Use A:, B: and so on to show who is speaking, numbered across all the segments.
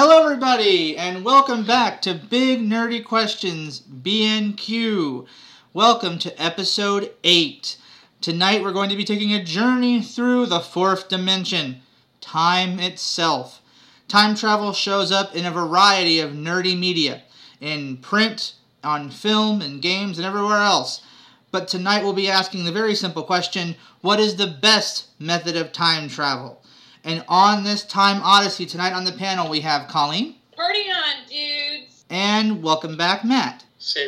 A: Hello everybody, and welcome back to Big Nerdy Questions, BNQ. Welcome to episode 8. Tonight we're going to be taking a journey through the fourth dimension, time itself. Time travel shows up in a variety of nerdy media, in print, on film, in games, and everywhere else. But tonight we'll be asking the very simple question, what is the best method of time travel? And on this time odyssey tonight on the panel we have Colleen.
B: Party on, dudes!
A: And welcome back, Matt.
C: Say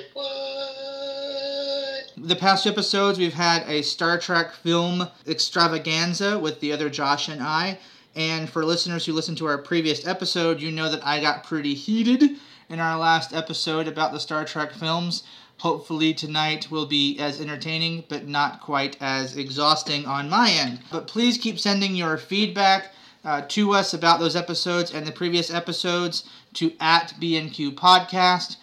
C: what?
A: The past two episodes we've had a Star Trek film extravaganza with the other Josh and I. And for listeners who listened to our previous episode, you know that I got pretty heated in our last episode about the Star Trek films. Hopefully tonight will be as entertaining, but not quite as exhausting on my end. But please keep sending your feedback to us about those episodes and the previous episodes to @BNQpodcast,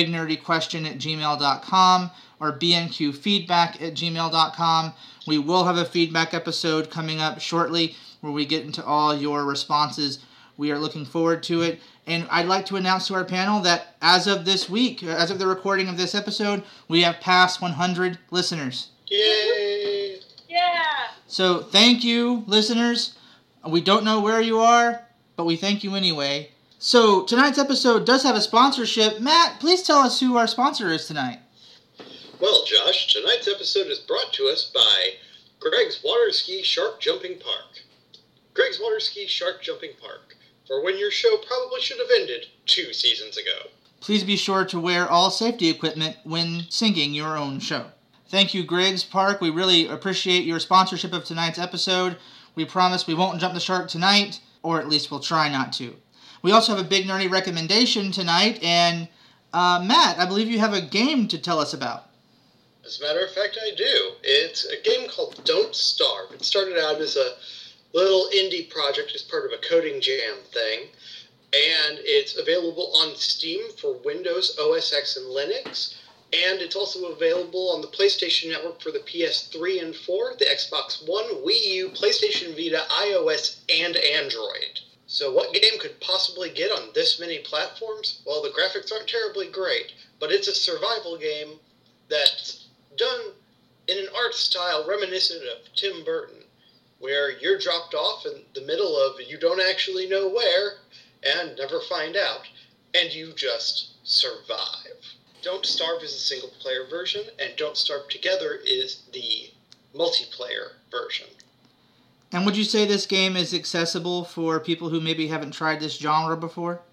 A: bignerdyquestion@gmail.com, or bnqfeedback@gmail.com. We will have a feedback episode coming up shortly where we get into all your responses. We are looking forward to it. And I'd like to announce to our panel that as of this week, as of the recording of this episode, we have passed 100 listeners.
C: Yay!
B: Yeah!
A: So thank you, listeners. We don't know where you are, but we thank you anyway. So tonight's episode does have a sponsorship. Matt, please tell us who our sponsor is tonight.
C: Well, Josh, tonight's episode is brought to us by Greg's Water Ski Shark Jumping Park. Greg's Water Ski Shark Jumping Park, for when your show probably should have ended 2 seasons ago.
A: Please be sure to wear all safety equipment when singing your own show. Thank you, Greg's Park. We really appreciate your sponsorship of tonight's episode. We promise we won't jump the shark tonight, or at least we'll try not to. We also have a big nerdy recommendation tonight, and Matt, I believe you have a game to tell us about.
C: As a matter of fact, I do. It's a game called Don't Starve. It started out as a little indie project as part of a coding jam thing, and it's available on Steam for Windows, OS X, and Linux, and it's also available on the PlayStation Network for the PS3 and 4, the Xbox One, Wii U, PlayStation Vita, iOS, and Android. So what game could possibly get on this many platforms? Well, the graphics aren't terribly great, but it's a survival game that's done in an art style reminiscent of Tim Burton, where you're dropped off in the middle of you don't actually know where, and never find out, and you just survive. Don't Starve is the single-player version, and Don't Starve Together is the multiplayer version.
A: And would you say this game is accessible for people who maybe haven't tried this genre before?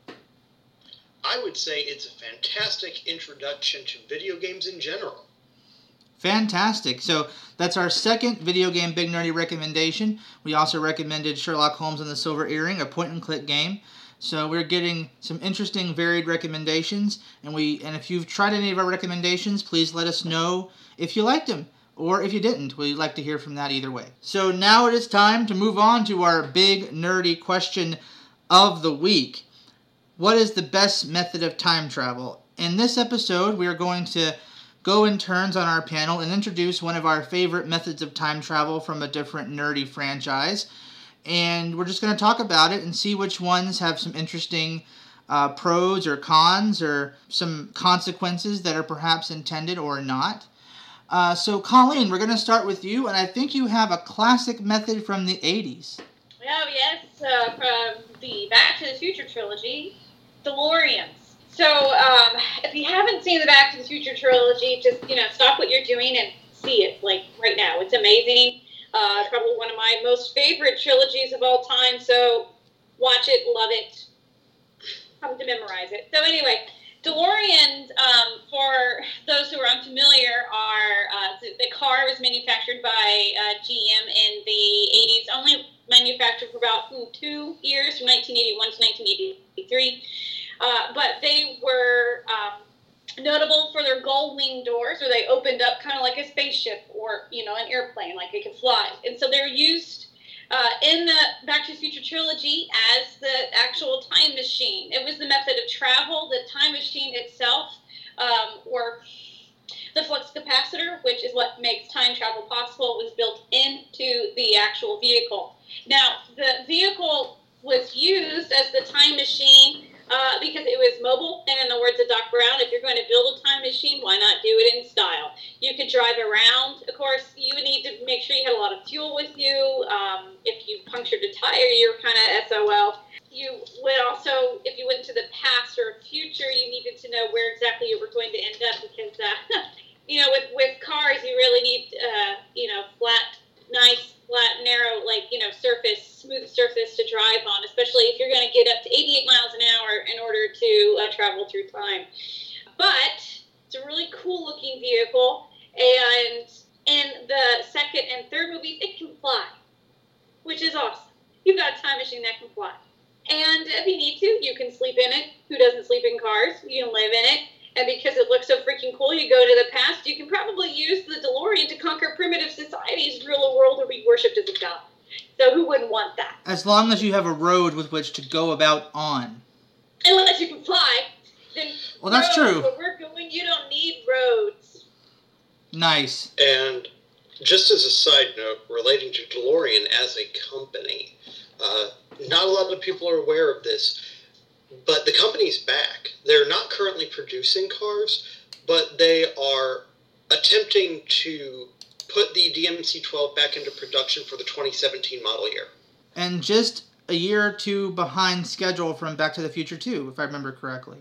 C: I would say it's a fantastic introduction to video games in general.
A: Fantastic. So that's our second video game big nerdy recommendation. We also recommended Sherlock Holmes and the Silver Earring, a point-and-click game. So we're getting some interesting, varied recommendations. And if you've tried any of our recommendations, please let us know if you liked them or if you didn't. We'd like to hear from that either way. So now it is time to move on to our big nerdy question of the week. What is the best method of time travel? In this episode, we are going to go in turns on our panel and introduce one of our favorite methods of time travel from a different nerdy franchise. And we're just going to talk about it and see which ones have some interesting pros or cons or some consequences that are perhaps intended or not. So Colleen, we're going to start with you, and I think you have a classic method from the 80s.
B: Oh, yes, from the Back to the Future trilogy, DeLoreans. So, if you haven't seen the Back to the Future trilogy, just, stop what you're doing and see it, right now. It's amazing. It's probably one of my most favorite trilogies of all time, so watch it, love it, come to memorize it. So anyway, DeLoreans, for those who are unfamiliar, the car was manufactured by GM in the 80s, only manufactured for about 2 years, from 1981 to 1983. But they were notable for their gull wing doors, where they opened up kind of like a spaceship or, an airplane, like it could fly. And so they're used in the Back to the Future trilogy as the actual time machine. It was the method of travel. The time machine itself, or the flux capacitor, which is what makes time travel possible, was built into the actual vehicle. Now, the vehicle was used as the time machine because it was mobile, and in the words of Doc Brown, if you're going to build a time machine, why not do it in style? You could drive around. Of course, you would need to make sure you had a lot of fuel with you. If you punctured a tire, you're kind of SOL. You would also, if you went to the past or future, you needed to know where exactly you were going to end up because, with cars, you really need, flat, narrow, smooth surface to drive on, especially if you're going to get up to 88 miles an hour in order to travel through time. But it's a really cool looking vehicle, and in the second and third movies, it can fly, which is awesome. You've got a time machine that can fly. And if you need to, you can sleep in it. Who doesn't sleep in cars? You can live in it. And because it looks so freaking cool, you go to the past, you can probably use the DeLorean to conquer primitive societies, rule a world, or be worshipped as a god. So who wouldn't want that?
A: As long as you have a road with which to go about on.
B: Unless you can fly, then
A: well, that's true.
B: Where we're going, you don't need roads.
A: Nice.
C: And just as a side note, relating to DeLorean as a company, not a lot of people are aware of this, but the company's back. They're not currently producing cars, but they are attempting to put the DMC-12 back into production for the 2017 model year.
A: And just a year or two behind schedule from Back to the Future 2, if I remember correctly.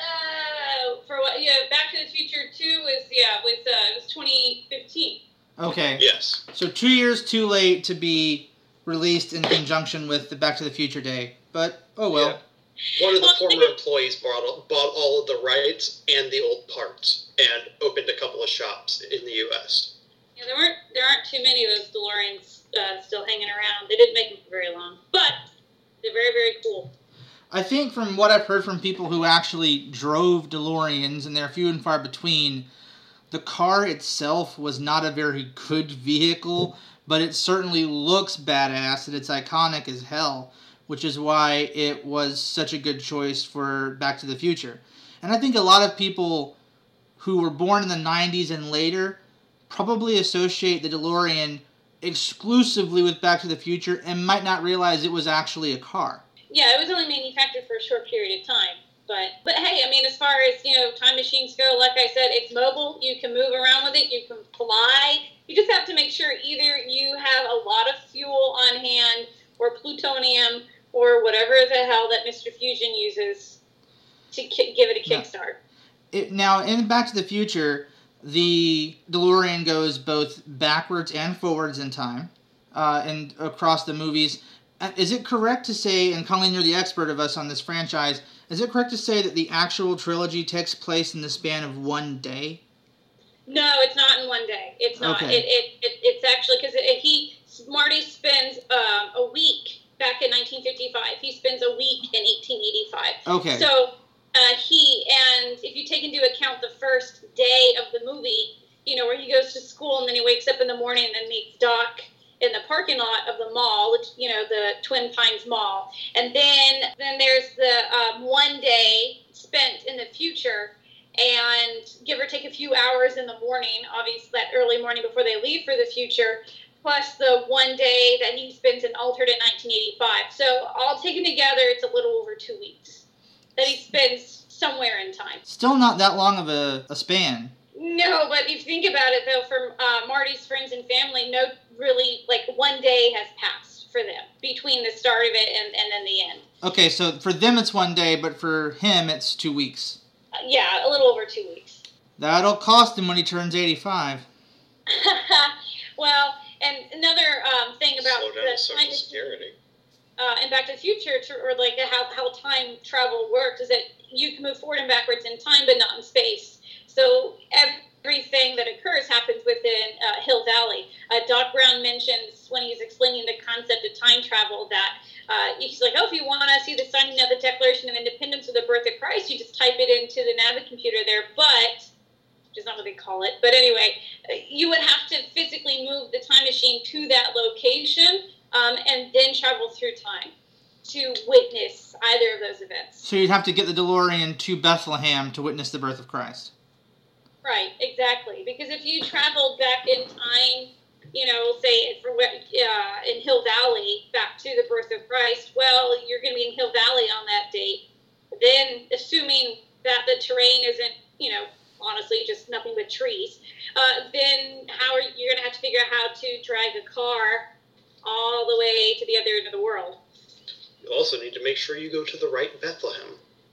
B: For what? Yeah, Back to the Future 2 was 2015.
A: Okay.
C: Yes.
A: So 2 years too late to be released in conjunction with the Back to the Future Day. But, oh well.
C: Yeah. One of the former employees bought all of the rights and the old parts and opened a couple of shops in the U.S.
B: Yeah, there aren't too many of those DeLoreans still hanging around. They didn't make them for very long, but they're very, very cool.
A: I think from what I've heard from people who actually drove DeLoreans, and they're few and far between, the car itself was not a very good vehicle, but it certainly looks badass and it's iconic as hell, which is why it was such a good choice for Back to the Future. And I think a lot of people who were born in the 90s and later probably associate the DeLorean exclusively with Back to the Future and might not realize it was actually a car.
B: Yeah, it was only manufactured for a short period of time. But hey, I mean, as far as, time machines go, like I said, it's mobile. You can move around with it. You can fly. You just have to make sure either you have a lot of fuel on hand or plutonium or whatever the hell that Mr. Fusion uses to give it a kickstart.
A: Now, in Back to the Future, the DeLorean goes both backwards and forwards in time and across the movies. Is it correct to say, and Colleen, you're the expert of us on this franchise, is it correct to say that the actual trilogy takes place in the span of one day?
B: No, it's not in one day. It's not.
A: Okay.
B: It's actually because Marty spends a week back in 1955. He spends a week in 1885.
A: Okay.
B: So if you take into account the first day of the movie, where he goes to school and then he wakes up in the morning and then meets Doc in the parking lot of the mall, the Twin Pines Mall. And then there's the 1 day spent in the future, and give or take a few hours in the morning, obviously that early morning before they leave for the future, plus the 1 day that he spends in alternate 1985. So all taken together, it's a little over 2 weeks that he spends somewhere in time.
A: Still not that long of a span.
B: No, but if you think about it, though, for Marty's friends and family, no, really, 1 day has passed for them between the start of it and then the end. Okay,
A: so for them it's 1 day, but for him it's 2 weeks.
B: Yeah, a little over 2 weeks.
A: That'll cost him when he turns 85.
B: Well, and another thing about
C: slow down
B: the
C: Social Security.
B: And Back to the Future, how time travel works, is that you can move forward and backwards in time, but not in space. So everything that occurs happens within Hill Valley. Doc Brown mentions when he's explaining the concept of time travel that he's like, if you want to see the signing of the Declaration of Independence or the birth of Christ, you just type it into the Navicomputer there, which is not what they call it. But anyway, you would have to physically move the time machine to that location and then travel through time to witness either of those events.
A: So you'd have to get the DeLorean to Bethlehem to witness the birth of Christ.
B: Right, exactly. Because if you traveled back in time say in Hill Valley, back to the birth of Christ, well, you're going to be in Hill Valley on that date. Then, assuming that the terrain isn't, honestly, just nothing but trees, then you're going to have to figure out how to drag a car all the way to the other end of the world.
C: You also need to make sure you go to the right Bethlehem.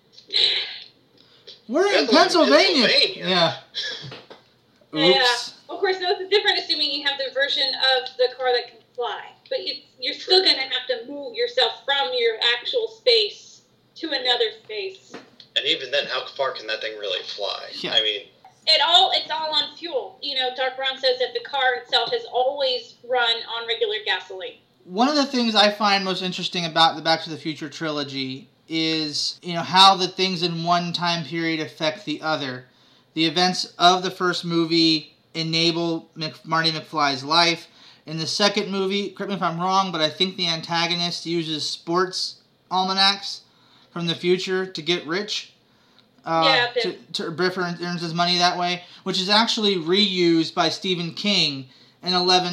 A: We're in Pennsylvania. Yeah. Oops.
B: Yeah. Of course, that's different, assuming you have the version of the car that can fly. But you're still going to have to move yourself from your actual space to another space.
C: And even then, how far can that thing really fly?
A: Yeah.
C: I mean,
B: it's all on fuel. Doc Brown says that the car itself has always run on regular gasoline.
A: One of the things I find most interesting about the Back to the Future trilogy is, how the things in one time period affect the other. The events of the first movie enable Marty McFly's life. In the second movie, correct me if I'm wrong, but I think the antagonist uses sports almanacs from the future to get rich. Biff earns his money that way, which is actually reused by Stephen King in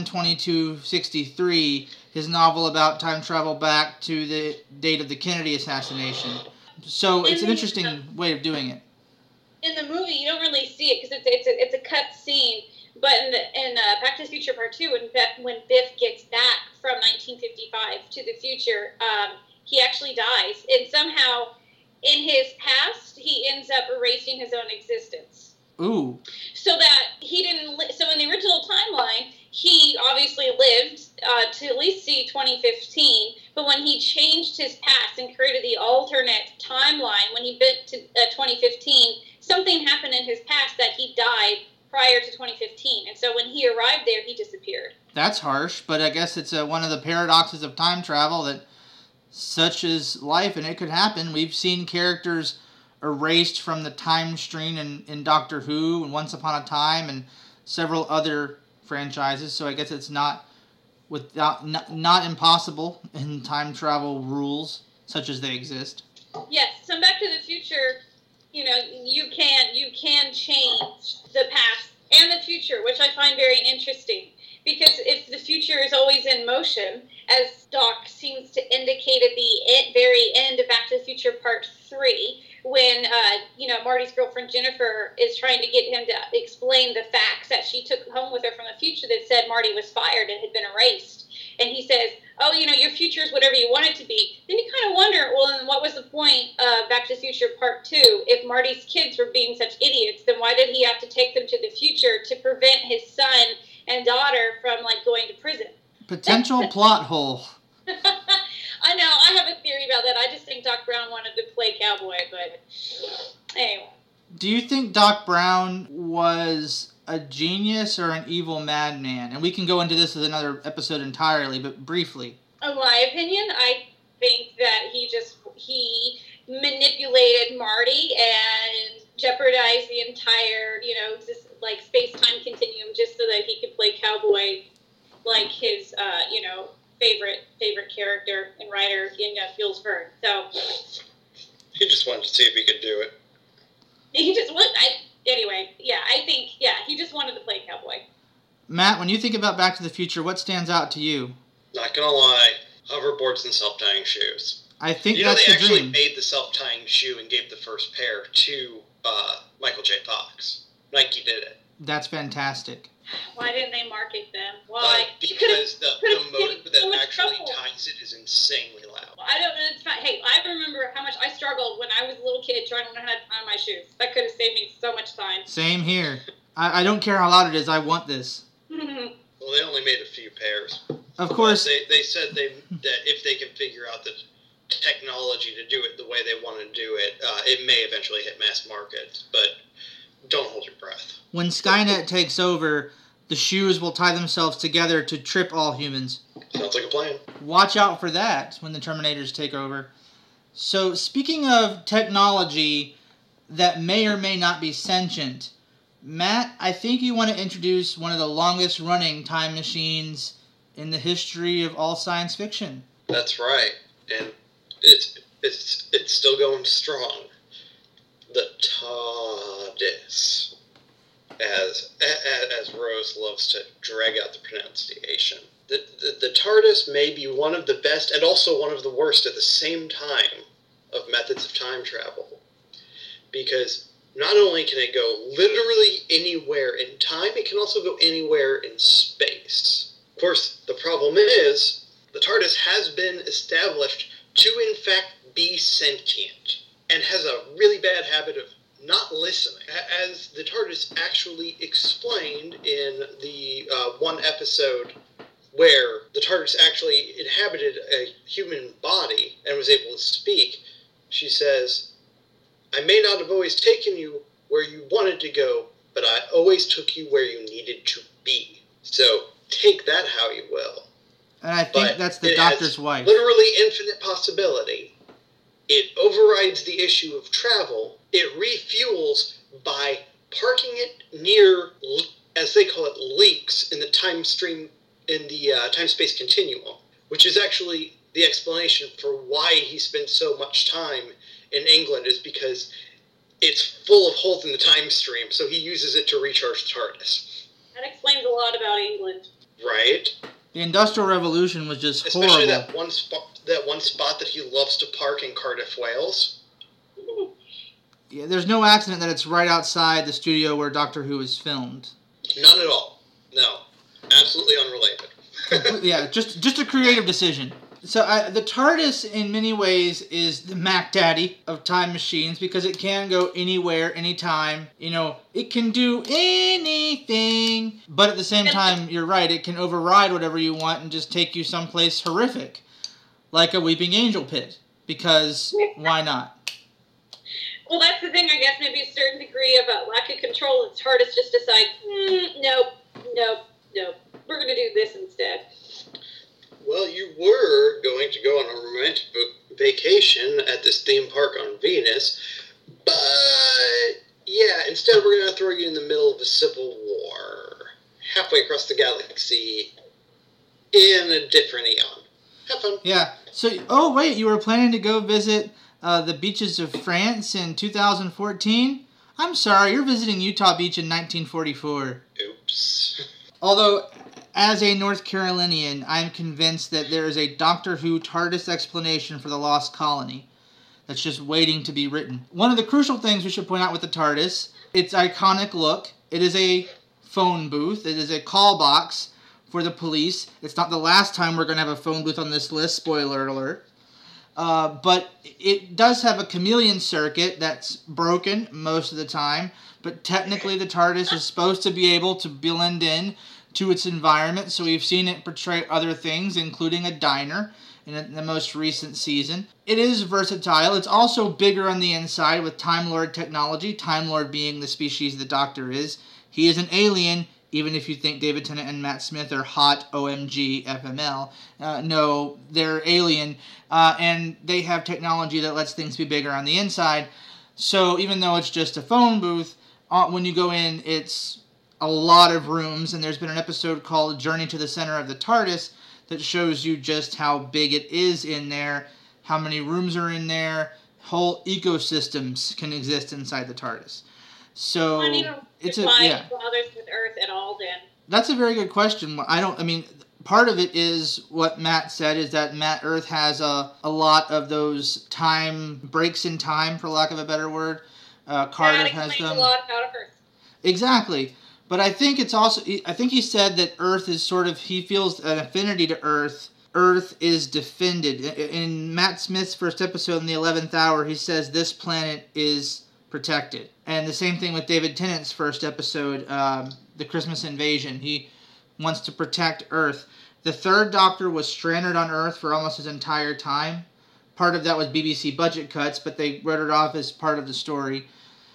A: 11/22/63, his novel about time travel back to the date of the Kennedy assassination. So it's an interesting way of doing it.
B: In the movie, you don't really see it because it's a cut scene. But in Back to the Future Part 2, when Biff gets back from 1955 to the future, he actually dies. And somehow, in his past, he ends up erasing his own existence.
A: Ooh.
B: So that he didn't... So in the original timeline, he obviously lived to at least see 2015. But when he changed his past and created the alternate timeline, when he bit to 2015, something happened in his past that he died prior to 2015. And so when he arrived there, he disappeared.
A: That's harsh, but I guess it's one of the paradoxes of time travel that such is life, and it could happen. We've seen characters erased from the time stream in Doctor Who and Once Upon a Time and several other franchises, so I guess it's not impossible in time travel rules such as they exist.
B: Yes, so Back to the Future, you can change the past and the future, which I find very interesting. Because if the future is always in motion, as Doc seems to indicate at the very end of Back to the Future Part 3, when, Marty's girlfriend Jennifer is trying to get him to explain the facts that she took home with her from the future that said Marty was fired and had been erased. And he says, your future is whatever you want it to be. Then you kind of wonder, well, then what was the point of Back to the Future Part 2? If Marty's kids were being such idiots, then why did he have to take them to the future to prevent his son and daughter from, going to prison?
A: Potential plot hole.
B: I know, I have a theory about that. I just think Doc Brown wanted to play cowboy, but anyway.
A: Do you think Doc Brown was a genius or an evil madman? And we can go into this as another episode entirely, but briefly.
B: In my opinion, I think that he manipulated Marty and jeopardized the entire, space-time continuum just so that he could play cowboy like his, favorite character and writer in Jules Verne. So
C: he just wanted to see if he could do it.
B: He just wanted... he just wanted to play cowboy.
A: Matt, when you think about Back to the Future, what stands out to you?
C: Not gonna lie, hoverboards and self-tying shoes.
A: I think that's the dream.
C: They actually made the self-tying shoe and gave the first pair to Michael J. Fox. Nike did it.
A: That's fantastic.
B: Why didn't they market them? Why?
C: Because the motor that actually ties it is insanely loud.
B: I don't know. It's not. Hey, I remember how much I struggled when I was a little kid trying to learn how to tie my shoes. That could have saved me so much time.
A: Same here. I don't care how loud it is. I want this.
C: Well, they only made a few pairs.
A: Of course.
C: They said that if they can figure out the technology to do it the way they want to do it, it may eventually hit mass market. But don't hold your breath.
A: When Skynet takes over, the shoes will tie themselves together to trip all humans.
C: Sounds like a plan.
A: Watch out for that when the Terminators take over. So, speaking of technology that may or may not be sentient, Matt, I think you want to introduce one of the longest-running time machines in the history of all science fiction.
C: That's right, and it's still going strong. The TARDIS. as Rose loves to drag out the pronunciation. The TARDIS may be one of the best and also one of the worst at the same time of methods of time travel. Because not only can it go literally anywhere in time, it can also go anywhere in space. Of course, the problem is, the TARDIS has been established to in fact be sentient, and has a really bad habit of not listening. As the TARDIS actually explained in the one episode where the TARDIS actually inhabited a human body and was able to speak, she says, "I may not have always taken you where you wanted to go, but I always took you where you needed to be. So take that how you will."
A: And I think that's the Doctor's wife.
C: Literally infinite possibility. It overrides the issue of travel. It refuels by parking it near, as they call it, leaks in the time stream, in the time-space continuum, which is actually the explanation for why he spent so much time in England, is because it's full of holes in the time stream, so he uses it to recharge the TARDIS.
B: That explains a lot about England.
C: Right?
A: The Industrial Revolution was just
C: Especially
A: horrible.
C: that one spot that he loves to park in Cardiff, Wales.
A: Yeah, there's no accident that it's right outside the studio where Doctor Who is filmed.
C: None at all. No. Absolutely unrelated.
A: Yeah, just a creative decision. So the TARDIS, in many ways, is the Mac Daddy of time machines because it can go anywhere, anytime. You know, it can do anything. But at the same time, you're right, it can override whatever you want and just take you someplace horrific. Like a Weeping Angel pit. Because why not?
B: Well, that's the thing, I guess, maybe a certain degree of a lack of control. The TARDIS just decides, nope. We're going to do this instead.
C: Well, you were going to go on a romantic vacation at this theme park on Venus, but yeah, instead we're going to throw you in the middle of a civil war, halfway across the galaxy, in a different eon. Have fun.
A: Yeah. So, oh wait, you were planning to go visit the beaches of France in 2014? I'm sorry, you're visiting Utah Beach in 1944.
C: Oops.
A: Although, as a North Carolinian, I'm convinced that there is a Doctor Who TARDIS explanation for the Lost Colony that's just waiting to be written. One of the crucial things we should point out with the TARDIS, its iconic look. It is a phone booth. It is a call box for the police. It's not the last time we're going to have a phone booth on this list, spoiler alert. But it does have a chameleon circuit that's broken most of the time, but technically the TARDIS is supposed to be able to blend in to its environment, so we've seen it portray other things, including a diner in the most recent season. It is versatile. It's also bigger on the inside with Time Lord technology, Time Lord being the species the Doctor is. He is an alien, even if you think David Tennant and Matt Smith are hot OMG FML. No, they're alien, and they have technology that lets things be bigger on the inside. So even though it's just a phone booth, when you go in, it's a lot of rooms, and there's been an episode called Journey to the Center of the TARDIS that shows you just how big it is in there, how many rooms are in there. Whole ecosystems can exist inside the TARDIS. So it's
B: bothers with Earth at all then?
A: That's a very good question. Part of it is what Matt said, is that Earth has a lot of those time breaks in time, for lack of a better word. Cardiff has them.
B: A lot about Earth.
A: Exactly. But I think it's also, I think he said that Earth is he feels an affinity to Earth. Earth is defended. In Matt Smith's first episode in the 11th Hour, he says this planet is protected. And the same thing with David Tennant's first episode, The Christmas Invasion. He wants to protect Earth. The third Doctor was stranded on Earth for almost his entire time. Part of that was BBC budget cuts, but they wrote it off as part of the story.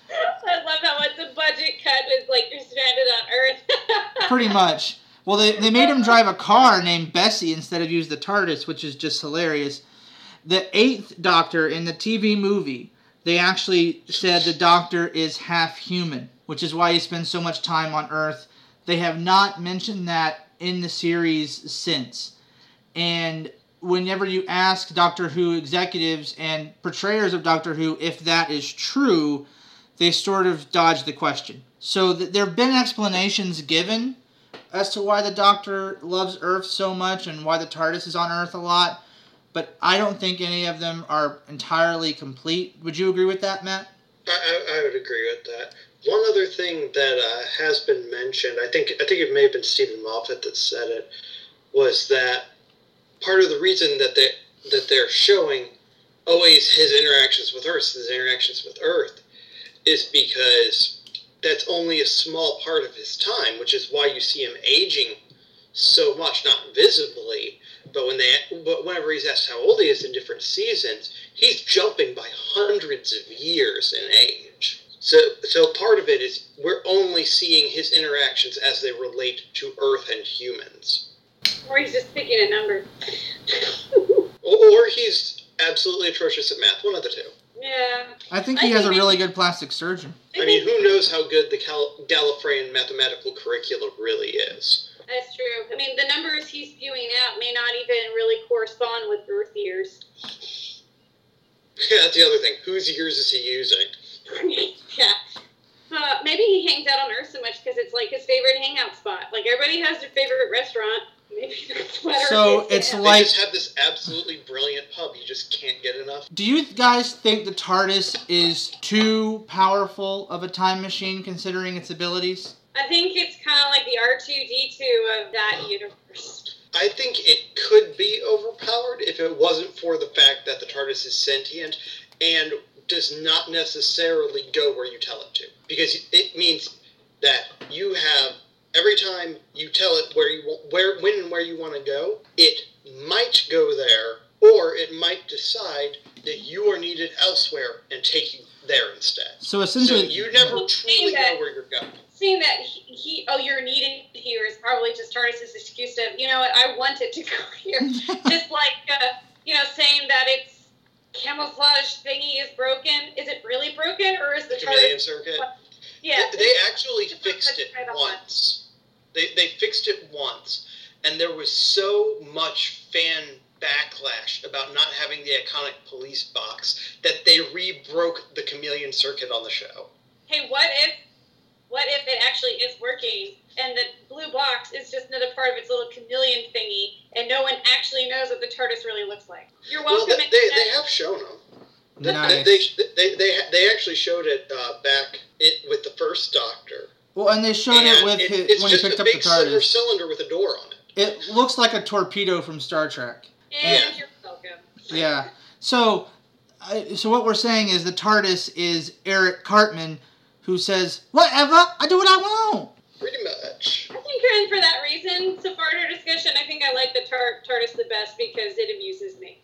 B: I love how much the budget cut was like you're stranded on Earth.
A: Pretty much. Well, they made him drive a car named Bessie instead of use the TARDIS, which is just hilarious. The 8th Doctor in the TV movie, they actually said the Doctor is half human, which is why he spends so much time on Earth. They have not mentioned that in the series since. And whenever you ask Doctor Who executives and portrayers of Doctor Who if that is true, they sort of dodge the question. So there have been explanations given as to why the Doctor loves Earth so much and why the TARDIS is on Earth a lot, but I don't think any of them are entirely complete. Would you agree with that, Matt?
C: I would agree with that. One other thing that has been mentioned, I think it may have been Stephen Moffat that said it, was that part of the reason that they're showing always his interactions with Earth is because that's only a small part of his time, which is why you see him aging so much, not visibly, but whenever he's asked how old he is in different seasons, he's jumping by hundreds of years in age. So part of it is we're only seeing his interactions as they relate to Earth and humans.
B: Or he's just picking a number.
C: Or he's absolutely atrocious at math. One of the two.
B: Yeah.
A: I think he has a really good plastic surgeon.
C: I mean, who knows how good the Gallifreyan mathematical curriculum really is.
B: That's true. I mean, the numbers he's spewing out may not even really correspond with Earth years.
C: Yeah, that's the other thing. Whose years is he using?
B: Yeah. Maybe he hangs out on Earth so much because it's like his favorite hangout spot. Like, everybody has their favorite restaurant. Maybe that's what
A: So it's
C: They
A: like...
C: just have this absolutely brilliant pub. You just can't get enough.
A: Do you guys think the TARDIS is too powerful of a time machine considering its abilities?
B: I think it's kind of like the R2-D2 of that universe.
C: I think it could be overpowered if it wasn't for the fact that the TARDIS is sentient and does not necessarily go where you tell it to. Because it means that you have, every time you tell it when and where you want to go, it might go there, or it might decide that you are needed elsewhere and take you there instead.
A: So essentially...
C: So you never truly know where you're going.
B: Seeing that you're needed here is probably just TARDIS's excuse to, you know what, I want it to go here. Just like, saying that its camouflage thingy is broken. Is it really broken, or is the
C: Chameleon circuit?
B: Yeah.
C: They actually fixed it once. They fixed it once, and there was so much fan backlash about not having the iconic police box that they re-broke the chameleon circuit on the show.
B: Hey, what if it actually is working and the blue box is just another part of its little chameleon thingy and no one actually knows what the TARDIS really looks like? You're welcome.
C: Well, they have shown them.
A: Nice.
C: They actually showed it back with the first Doctor.
A: Well, and they showed it with when he picked up the TARDIS.
C: It's just a big silver cylinder with a door on it.
A: It looks like a torpedo from Star Trek.
B: And you're welcome.
A: Yeah. So what we're saying is the TARDIS is Eric Cartman, who says, "Whatever, I do what I want."
C: Pretty much.
B: I think, and for that reason, so far in our discussion, I think I like the TARDIS the best because it amuses me.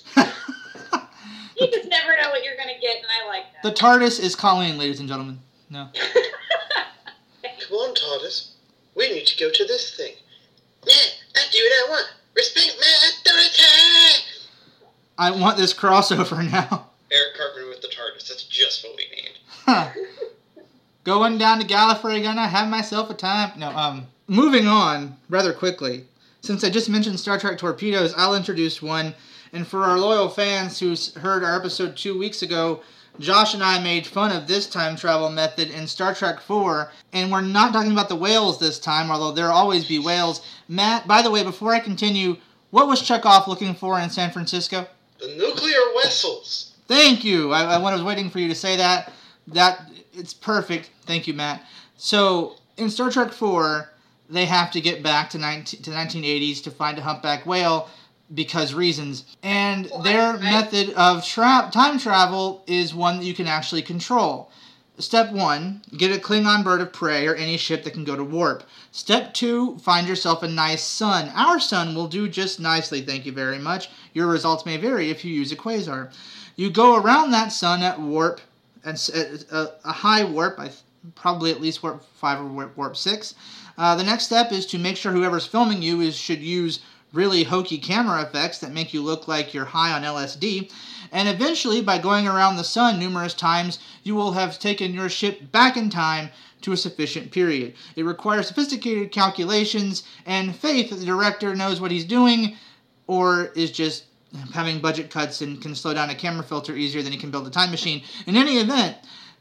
B: You just never know what you're going to get, and I like that.
A: The TARDIS is Colleen, ladies and gentlemen. No.
C: Come on, TARDIS. We need to go to this thing. Yeah, I do what I want. Respect my authority.
A: I want this crossover now.
C: Eric Cartman with the TARDIS. That's just what we need.
A: Huh. Going down to Gallifrey, gonna have myself a time. No, moving on rather quickly. Since I just mentioned Star Trek torpedoes, I'll introduce one. And for our loyal fans who heard our episode 2 weeks ago, Josh and I made fun of this time travel method in Star Trek IV. And we're not talking about the whales this time, although there'll always be whales. Matt, by the way, before I continue, what was Chekhov looking for in San Francisco?
C: The nuclear vessels.
A: Thank you. I was waiting for you to say that. It's perfect. Thank you, Matt. So, in Star Trek IV, they have to get back to 1980s to find a humpback whale because reasons. And their method of time travel is one that you can actually control. Step 1, get a Klingon bird of prey or any ship that can go to warp. Step 2, find yourself a nice sun. Our sun will do just nicely, thank you very much. Your results may vary if you use a quasar. You go around that sun at warp, at a high warp, probably at least warp 5 or warp 6. The next step is to make sure whoever's filming you should use really hokey camera effects that make you look like you're high on LSD. And eventually, by going around the sun numerous times, you will have taken your ship back in time to a sufficient period. It requires sophisticated calculations and faith that the director knows what he's doing, or is just having budget cuts and can slow down a camera filter easier than he can build a time machine. In any event,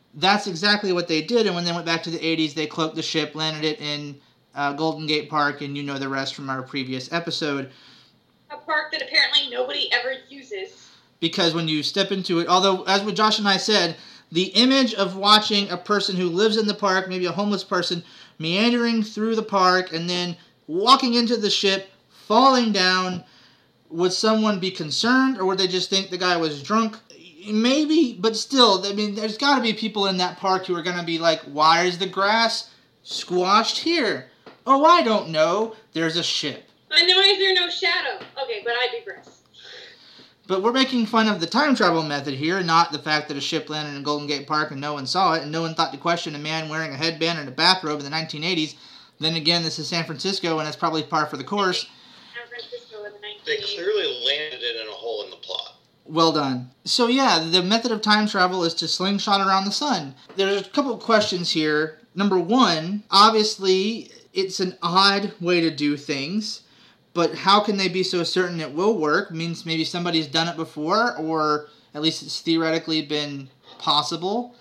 A: that's exactly what they did. And when they went back to the 80s, they cloaked the ship, landed it in Golden Gate Park, and you know the rest from our previous episode.
B: A park that apparently nobody ever uses.
A: Because when you step into it, although, as what Josh and I said, the image of watching a person who lives in the park, maybe a homeless person, meandering through the park and then walking into the ship, falling down, would someone be concerned, or would they just think the guy was drunk? Maybe, but still, I mean, there's got to be people in that park who are going to be like, why is the grass squashed here? Oh, I don't know. There's a ship.
B: And why is there no shadow? Okay, but I digress.
A: But we're making fun of the time travel method here, not the fact that a ship landed in Golden Gate Park and no one saw it, and no one thought to question a man wearing a headband and a bathrobe in the 1980s. Then again, this is San Francisco, and that's probably par for the course.
B: San Francisco in the 1980s.
C: They clearly landed it in a hole in the plot.
A: Well done. So yeah, the method of time travel is to slingshot around the sun. There's a couple of questions here. Number one, obviously, it's an odd way to do things. But how can they be so certain it will work? Means maybe somebody's done it before, or at least it's theoretically been possible.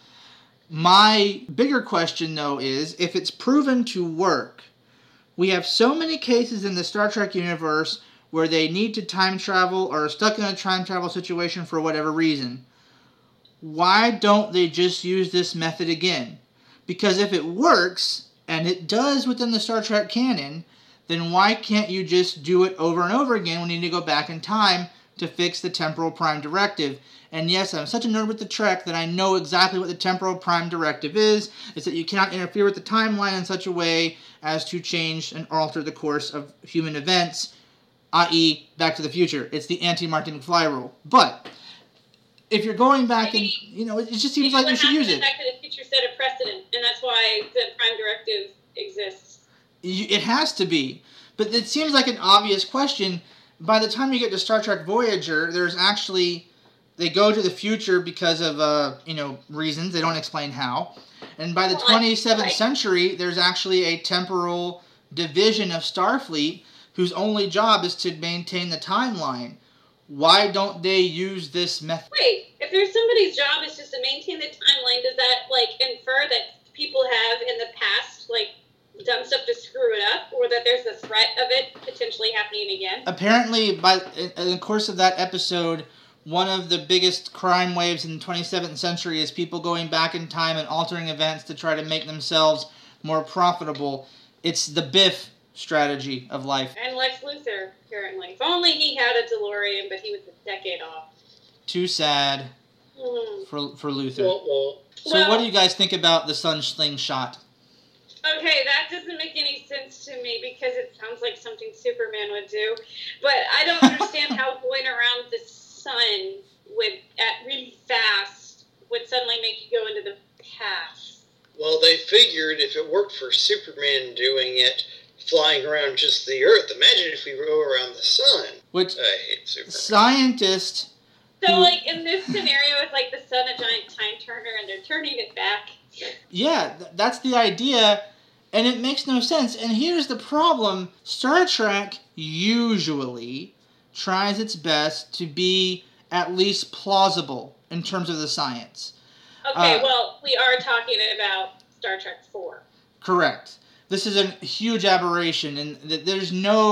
A: My bigger question, though, is if it's proven to work. We have so many cases in the Star Trek universe where they need to time travel or are stuck in a time travel situation for whatever reason. Why don't they just use this method again? Because if it works, and it does within the Star Trek canon, then why can't you just do it over and over again when you need to go back in time to fix the temporal prime directive? And yes, I'm such a nerd with the Trek that I know exactly what the temporal prime directive is. It's that you cannot interfere with the timeline in such a way as to change and alter the course of human events, i.e. Back to the Future. It's the anti-Marty McFly rule. But if you're going back and, it just seems like we should use it.
B: Back to the Future set a precedent, and that's why the prime directive exists.
A: It has to be. But it seems like an obvious question. By the time you get to Star Trek Voyager, there's actually... They go to the future because of, reasons. They don't explain how. And by the 27th century, there's actually a temporal division of Starfleet whose only job is to maintain the timeline. Why don't they use this method?
B: Wait, if there's somebody's job is just to maintain the timeline, does that, infer that people have in the past, done stuff to screw it up, or that there's a threat of it potentially happening again?
A: Apparently, in the course of that episode, one of the biggest crime waves in the 27th century is people going back in time and altering events to try to make themselves more profitable. It's the Biff strategy of life.
B: And Lex Luthor, apparently. If only he had a DeLorean, but he was a decade off.
A: Too sad for Luthor.
C: Well,
A: so what do you guys think about the sun slingshot?
B: Okay, that doesn't make any sense to me because it sounds like something Superman would do. But I don't understand how going around the sun at really fast would suddenly make you go into the past.
C: Well, they figured if it worked for Superman doing it, flying around just the Earth, imagine if we go around the sun.
A: Which
C: I hate Superman.
A: Scientists...
B: So, in this scenario, it's like the sun a giant time turner and they're turning it back.
A: Yeah, that's the idea, and it makes no sense. And here's the problem. Star Trek usually tries its best to be at least plausible in terms of the science.
B: Okay, well, we are talking about Star Trek 4.
A: Correct. This is a huge aberration, and this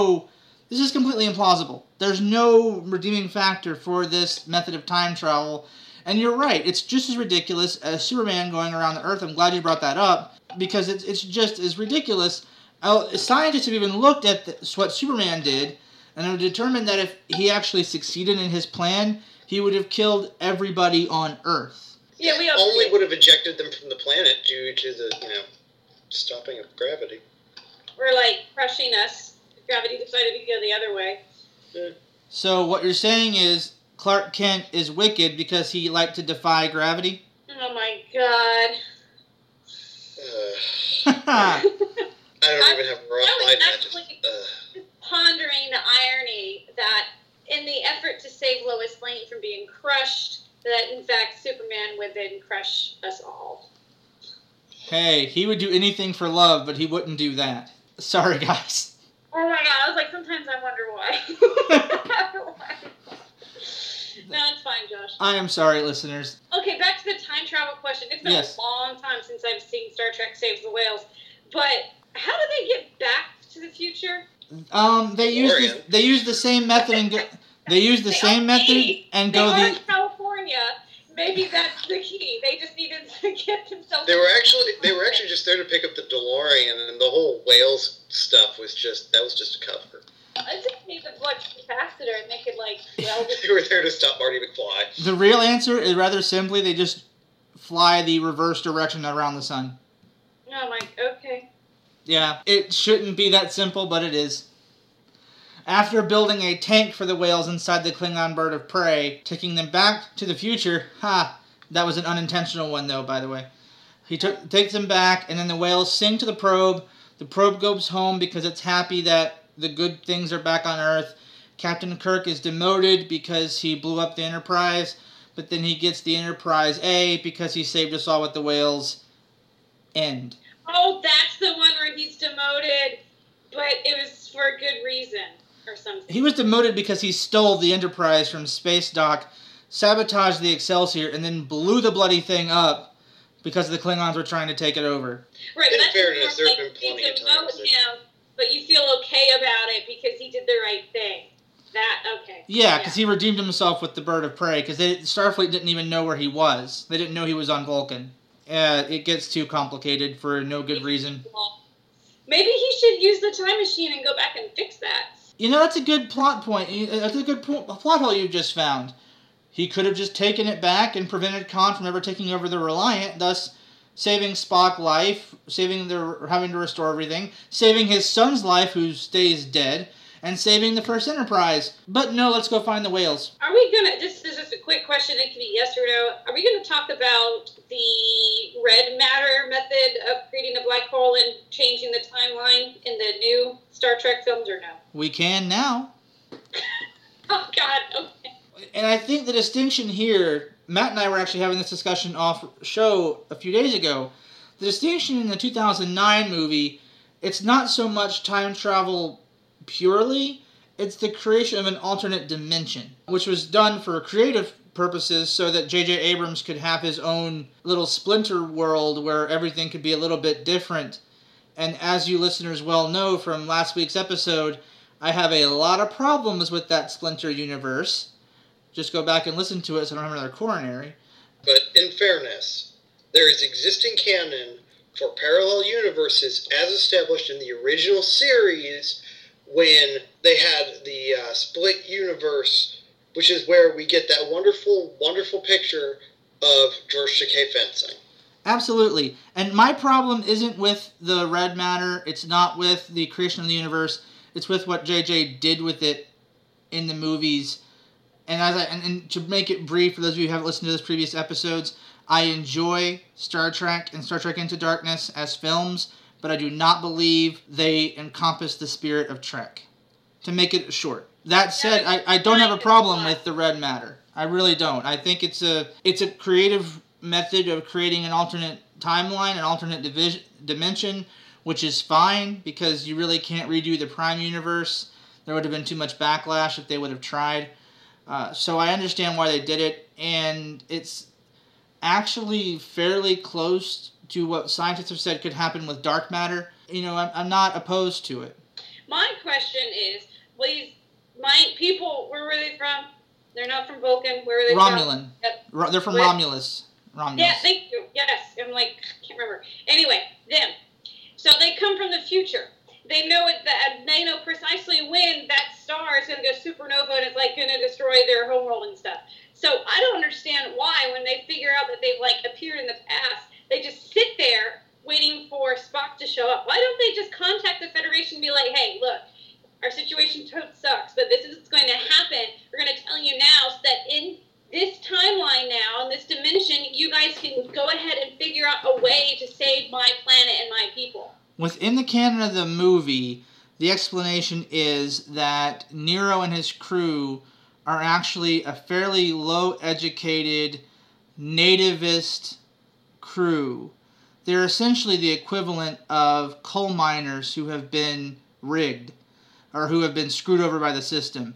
A: is completely implausible. There's no redeeming factor for this method of time travel. And you're right, it's just as ridiculous as Superman going around the Earth. I'm glad you brought that up, because it's just as ridiculous. Scientists have even looked at what Superman did, and have determined that if he actually succeeded in his plan, he would have killed everybody on Earth.
B: Yeah, we
C: only would have ejected them from the planet due to the, stopping of gravity.
B: Or, crushing us. If gravity decided to go the other way.
C: Yeah.
A: So what you're saying is Clark Kent is wicked because he liked to defy gravity?
B: Oh my god.
C: I don't even have a rough line.
B: Just pondering the irony that in the effort to save Lois Lane from being crushed, that in fact Superman would then crush us all.
A: Hey, he would do anything for love, but he wouldn't do that. Sorry, guys.
B: Oh my god, I was like, sometimes I wonder why. No, it's fine, Josh.
A: I am sorry, listeners.
B: Okay, back to the time travel question. It's been
A: Yes.
B: a long time since I've seen Star Trek Saves the Whales, but how do they get back to the future?
A: They use the same method and go
B: California. Maybe that's the key. They just needed to get themselves.
C: They were actually just there to pick up the DeLorean, and the whole whales stuff was just a cover.
B: I just need to plug capacitor and make it like.
C: They were there to stop Marty McFly.
A: The real answer is rather simply they just fly the reverse direction around the sun.
B: Oh my. Okay.
A: Yeah, it shouldn't be that simple, but it is. After building a tank for the whales inside the Klingon bird of prey, taking them back to the future, that was an unintentional one though, by the way. He takes them back, and then the whales sing to the probe. The probe goes home because it's happy that the good things are back on Earth. Captain Kirk is demoted because he blew up the Enterprise, but then he gets the Enterprise A because he saved us all with the whales. End.
B: Oh, that's the one where he's demoted, but it was for a good reason. Or something.
A: He was demoted because he stole the Enterprise from Space Dock, sabotaged the Excelsior, and then blew the bloody thing up because the Klingons were trying to take it over.
B: Right,
C: in fairness, there have been plenty of times.
B: But you feel okay about it because he did the right thing. Okay.
A: Yeah, because he redeemed himself with the Bird of Prey, because Starfleet didn't even know where he was. They didn't know he was on Vulcan. It gets too complicated for no good reason.
B: Maybe he should use the time machine and go back and fix that.
A: You know, that's a good plot point. That's a good plot hole you've just found. He could have just taken it back and prevented Khan from ever taking over the Reliant, thus saving Spock's life, having to restore everything, saving his son's life, who stays dead, and saving the first Enterprise. But no, let's go find the whales.
B: Are we gonna, this is just a quick question, it can be yes or no, are we gonna talk about the red matter method of creating a black hole and changing the timeline in the new Star Trek films, or no?
A: We can now.
B: Oh, God, okay.
A: And I think the distinction here, Matt and I were actually having this discussion off show a few days ago. The distinction in the 2009 movie, it's not so much time travel purely, it's the creation of an alternate dimension, which was done for creative purposes so that J.J. Abrams could have his own little splinter world where everything could be a little bit different. And as you listeners well know from last week's episode, I have a lot of problems with that splinter universe. Just go back and listen to it so I don't have another coronary.
C: But in fairness, there is existing canon for parallel universes as established in the original series when they had the split universe, which is where we get that wonderful, wonderful picture of George Takei fencing.
A: Absolutely. And my problem isn't with the red matter. It's not with the creation of the universe. It's with what JJ did with it in the movies. And and to make it brief, for those of you who haven't listened to those previous episodes, I enjoy Star Trek and Star Trek Into Darkness as films, but I do not believe they encompass the spirit of Trek. To make it short. That said, I don't have a problem with the red matter. I really don't. I think it's a creative method of creating an alternate timeline, an alternate dimension, which is fine because you really can't redo the Prime universe. There would have been too much backlash if they would have tried. So I understand why they did it, and it's actually fairly close to what scientists have said could happen with dark matter. You know, I'm not opposed to it.
B: My question is, my people, where were they from? They're not from Vulcan. Where are they
A: Romulan.
B: from? Yep.
A: They're from Romulus.
B: Yeah, thank you. Yes. I'm like, I can't remember. Anyway, them. So they come from the future. They know they know precisely when that star is going to go supernova and it's like going to destroy their homeworld and stuff. So I don't understand why, when they figure out that they've like appeared in the past, they just sit there waiting for Spock to show up. Why don't they just contact the Federation and be like, hey, look, our situation sucks, but this is what's going to happen. We're going to tell you now so that in this timeline now, in this dimension, you guys can go ahead and figure out a way to save my planet and my people.
A: Within the canon of the movie, the explanation is that Nero and his crew are actually a fairly low-educated, nativist crew. They're essentially the equivalent of coal miners who have been rigged, or who have been screwed over by the system.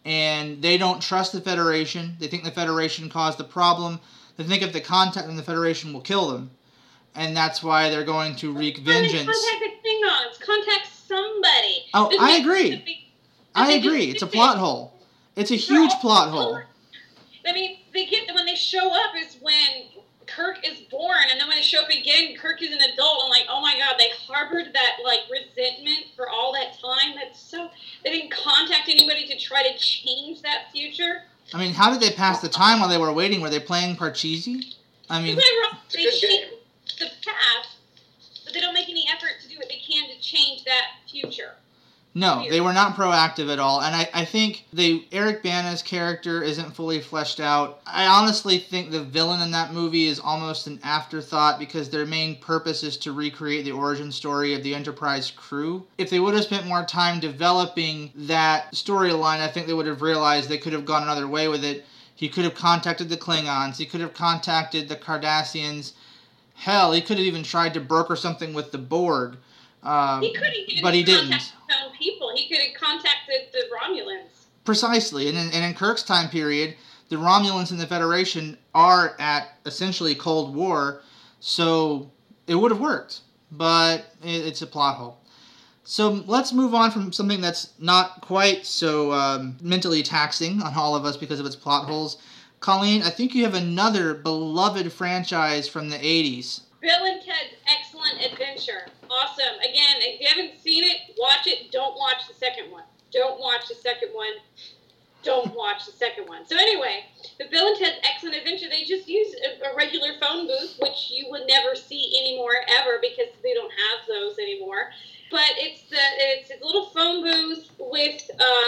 A: and they don't trust the Federation. They think the Federation caused the problem. They think if they contact them, the Federation will kill them. And that's why they're going to wreak vengeance.
B: Contact the Klingons. Contact somebody.
A: Oh, I agree. I agree. It's a plot hole. It's a huge plot hole.
B: I mean, when they show up is when Kirk is born, and then when they show up again, Kirk is an adult. I'm like, oh my god, they harbored that like resentment for all that time. They didn't contact anybody to try to change that future.
A: I mean, how did they pass the time while they were waiting? Were they playing Parcheesi? I mean,
B: they change the past, but they don't make any effort to do what they can to change that future.
A: No, they were not proactive at all. And I think Eric Bana's character isn't fully fleshed out. I honestly think the villain in that movie is almost an afterthought because their main purpose is to recreate the origin story of the Enterprise crew. If they would have spent more time developing that storyline, I think they would have realized they could have gone another way with it. He could have contacted the Klingons. He could have contacted the Cardassians. Hell, he could have even tried to broker something with the Borg.
B: He could have
A: but he didn't.
B: His own people. He could have contacted the Romulans.
A: Precisely. And in Kirk's time period, the Romulans and the Federation are at essentially Cold War, so it would have worked. But it's a plot hole. So let's move on from something that's not quite so mentally taxing on all of us because of its plot holes. Colleen, I think you have another beloved franchise from the 80s.
B: Bill and Ted's Excellent Adventure. Awesome. Again, if you haven't seen it, watch it. Don't watch the second one. Don't watch the second one. Don't watch the second one. So anyway, the Bill and Ted's Excellent Adventure, they just use a regular phone booth, which you would never see anymore ever because they don't have those anymore. But it's a little phone booth with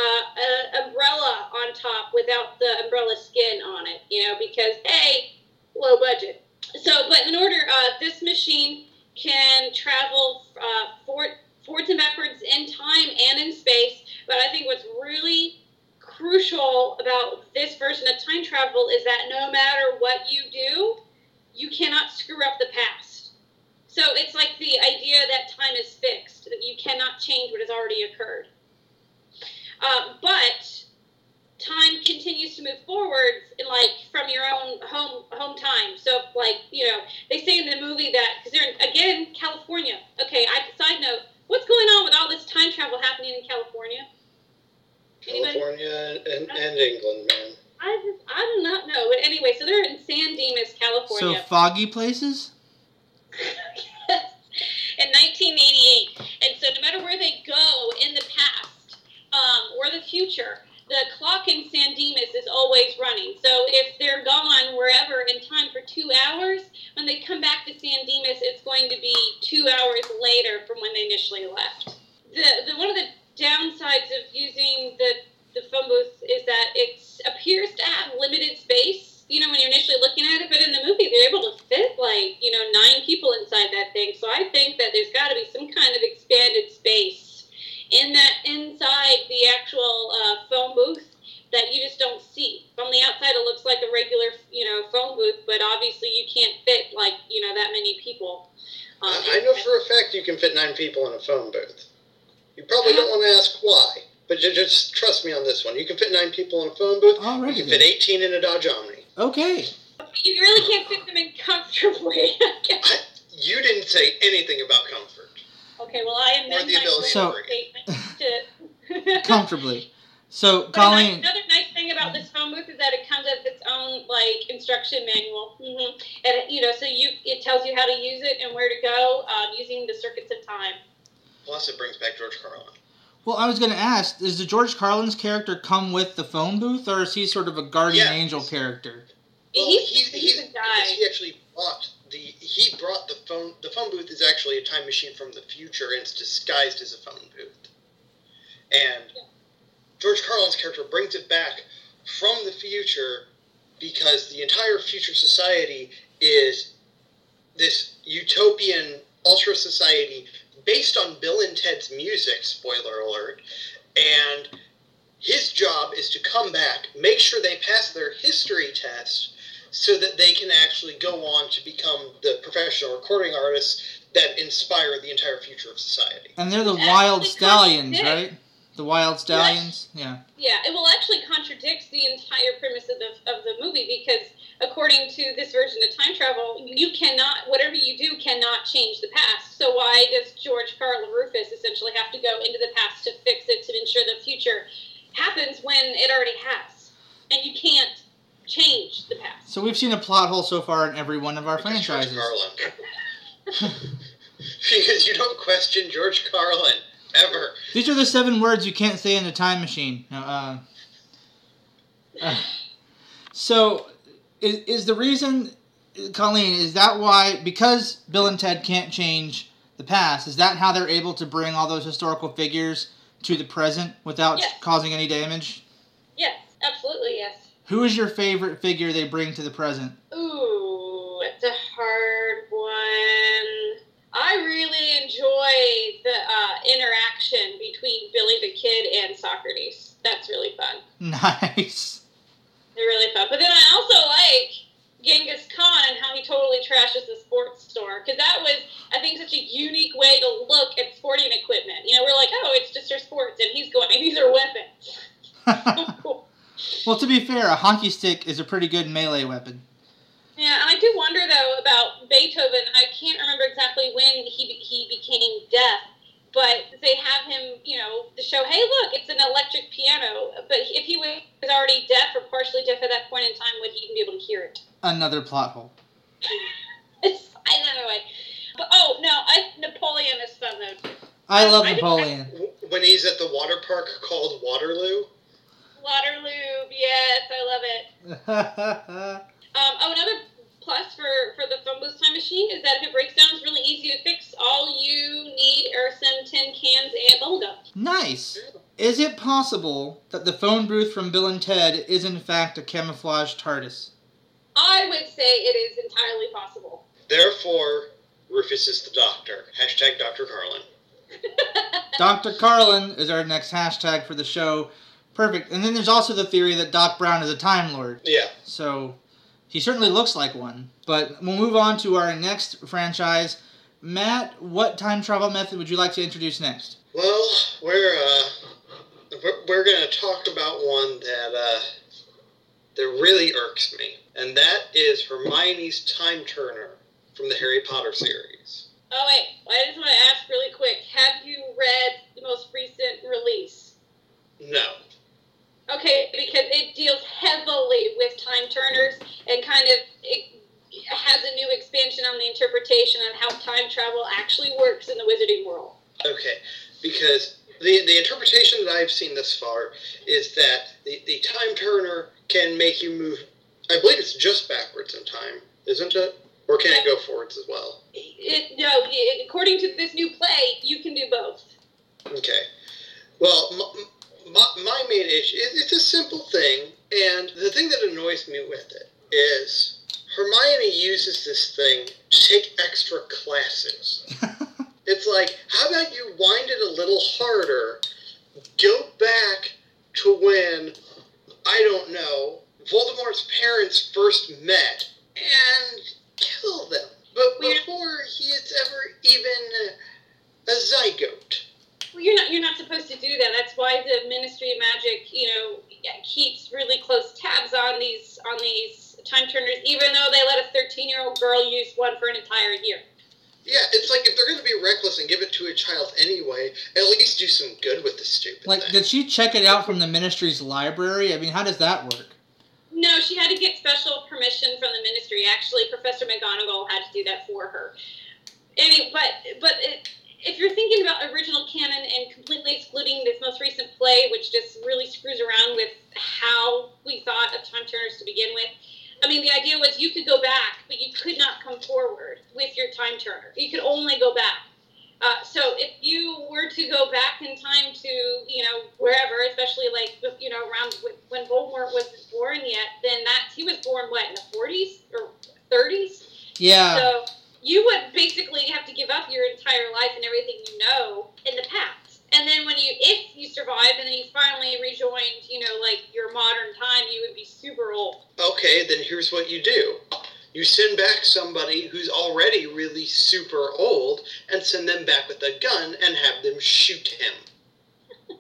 B: an umbrella on top without the umbrella skin on it, because, hey, low budget. So, but in order, this machine can travel forwards and backwards in time and in space. But I think what's really crucial about this version of time travel is that no matter what you do, you cannot screw up the past. So it's like the idea that time is fixed, that you cannot change what has already occurred. But time continues to move forwards, from your own home time. So, they say in the movie that, because they're in, again, California. Okay, side note, what's going on with all this time travel happening in California?
C: California and England, man.
B: I do not know. But anyway, so they're in San Dimas, California.
A: So foggy places?
B: In 1988. And so no matter where they go in the past or the future, the clock in San Dimas is always running. So if they're gone wherever in time for 2 hours, when they come back to San Dimas, it's going to be 2 hours later from when they initially left. One of the downsides of using the phone booth is that it appears to have limited space, when you're initially looking at it, but in the movie they're able to fit 9 people inside that thing. So I think that there's got to be some kind of expanded space inside the actual phone booth that you just don't see. From the outside, it looks like a regular, phone booth, but obviously you can't fit that many people.
C: I know for a fact you can fit 9 people in a phone booth. You probably don't want to ask why, but just trust me on this one. You can fit 9 people in a phone booth.
A: Alrighty,
C: you can fit 18 in a Dodge Omni.
A: Okay.
B: You really can't fit them in comfortably.
C: You didn't say anything about comfort.
B: Okay, well, I am
C: or the ability
B: to
A: comfortably. So, Colleen.
B: Another nice thing about this phone booth is that it comes with its own instruction manual, and so it tells you how to use it and where to go using the circuits of time.
C: Plus, it brings back George Carlin.
A: Well, I was going to ask: does the George Carlin's character come with the phone booth, or is he sort of a guardian angel character?
C: Well, he's a guy. He actually brought the phone. The phone booth is actually a time machine from the future, and it's disguised as a phone booth. And George Carlin's character brings it back from the future because the entire future society is this utopian ultra society based on Bill and Ted's music, spoiler alert, and his job is to come back, make sure they pass their history test so that they can actually go on to become the professional recording artists that inspire the entire future of society.
A: And they're the Wild Stallions, right? The Wild Stallions? Yeah.
B: Yeah, it will actually contradict the entire premise of the movie, because according to this version of time travel, you cannot, whatever you do cannot change the past. So why does George Carl Rufus essentially have to go into the past to fix it, to ensure the future happens when it already has? And you can't change the past.
A: So we've seen a plot hole so far in every one of our franchises.
C: George Carlin. Because you don't question George Carlin. Ever.
A: These are the 7 words you can't say in a time machine. So, is the reason, Colleen, is that why, because Bill and Ted can't change the past, is that how they're able to bring all those historical figures to the present without causing any damage?
B: Yes, absolutely, yes.
A: Who is your favorite figure they bring to the present?
B: Ooh, it's a hard one. I really enjoy the interaction between Billy the Kid and Socrates. That's really fun.
A: Nice.
B: They're really fun. But then I also like Genghis Khan and how he totally trashes the sports store. Because that was, I think, such a unique way to look at sporting equipment. You know, we're like, oh, it's just our sports. And he's going, these are weapons. So cool.
A: Well, to be fair, a hockey stick is a pretty good melee weapon.
B: Yeah, and I do wonder, though, about Beethoven. I can't remember exactly when he became deaf, but they have him, you know, to show, hey, look, it's an electric piano. But if he was already deaf or partially deaf at that point in time, would he even be able to hear it?
A: Another plot hole.
B: I don't know. But, Napoleon is fun, though, too.
A: I love Napoleon.
C: When he's at the water park called Waterloo?
B: Waterloo, yes, I love it. Another plus for the phone booth time machine is that if it breaks down, it's really easy to fix. All you need are some tin cans and bubblegum.
A: Nice. Is it possible that the phone booth from Bill and Ted is in fact a camouflage TARDIS?
B: I would say it is entirely possible.
C: Therefore, Rufus is the doctor. Hashtag Dr. Carlin.
A: Dr. Carlin is our next hashtag for the show. Perfect. And then there's also the theory that Doc Brown is a Time Lord.
C: Yeah.
A: So he certainly looks like one. But we'll move on to our next franchise. Matt, what time travel method would you like to introduce next?
C: Well, we're going to talk about one that really irks me, and that is Hermione's Time Turner from the Harry Potter series.
B: Oh, wait. I just want to ask really quick. Have you read the most recent release?
C: No.
B: Okay, because it deals heavily with time turners and it has a new expansion on the interpretation of how time travel actually works in the wizarding world.
C: Okay, because the interpretation that I've seen thus far is that the time turner can make you move, I believe it's just backwards in time, isn't it? Or can it go forwards as well?
B: According to this new play, you can do both.
C: Okay. Well, my main issue is it's a simple thing, and the thing that annoys me with it is Hermione uses this thing to take extra classes. It's like, how about you wind it a little harder, go back to when, I don't know, Voldemort's parents first met, and kill them. But before he is ever even a zygote.
B: Well, you're not supposed to do that. That's why the Ministry of Magic, keeps really close tabs on these time turners, even though they let a 13-year-old girl use one for an entire year.
C: Yeah, it's like if they're going to be reckless and give it to a child anyway, at least do some good with the stupid thing.
A: Did she check it out from the Ministry's library? I mean, how does that work?
B: No, she had to get special permission from the Ministry. Actually, Professor McGonagall had to do that for her. If you're thinking about original canon and completely excluding this most recent play, which just really screws around with how we thought of time turners to begin with, I mean, the idea was you could go back, but you could not come forward with your time turner. You could only go back. So if you were to go back in time to, wherever, especially around when Voldemort wasn't born yet, then he was born, in the 40s or 30s?
A: Yeah.
B: So you would basically have to give up your entire life and everything you know in the past. And then if you survived and then you finally rejoined, your modern time, you would be super old.
C: Okay, then here's what you do. You send back somebody who's already really super old and send them back with a gun and have them shoot him.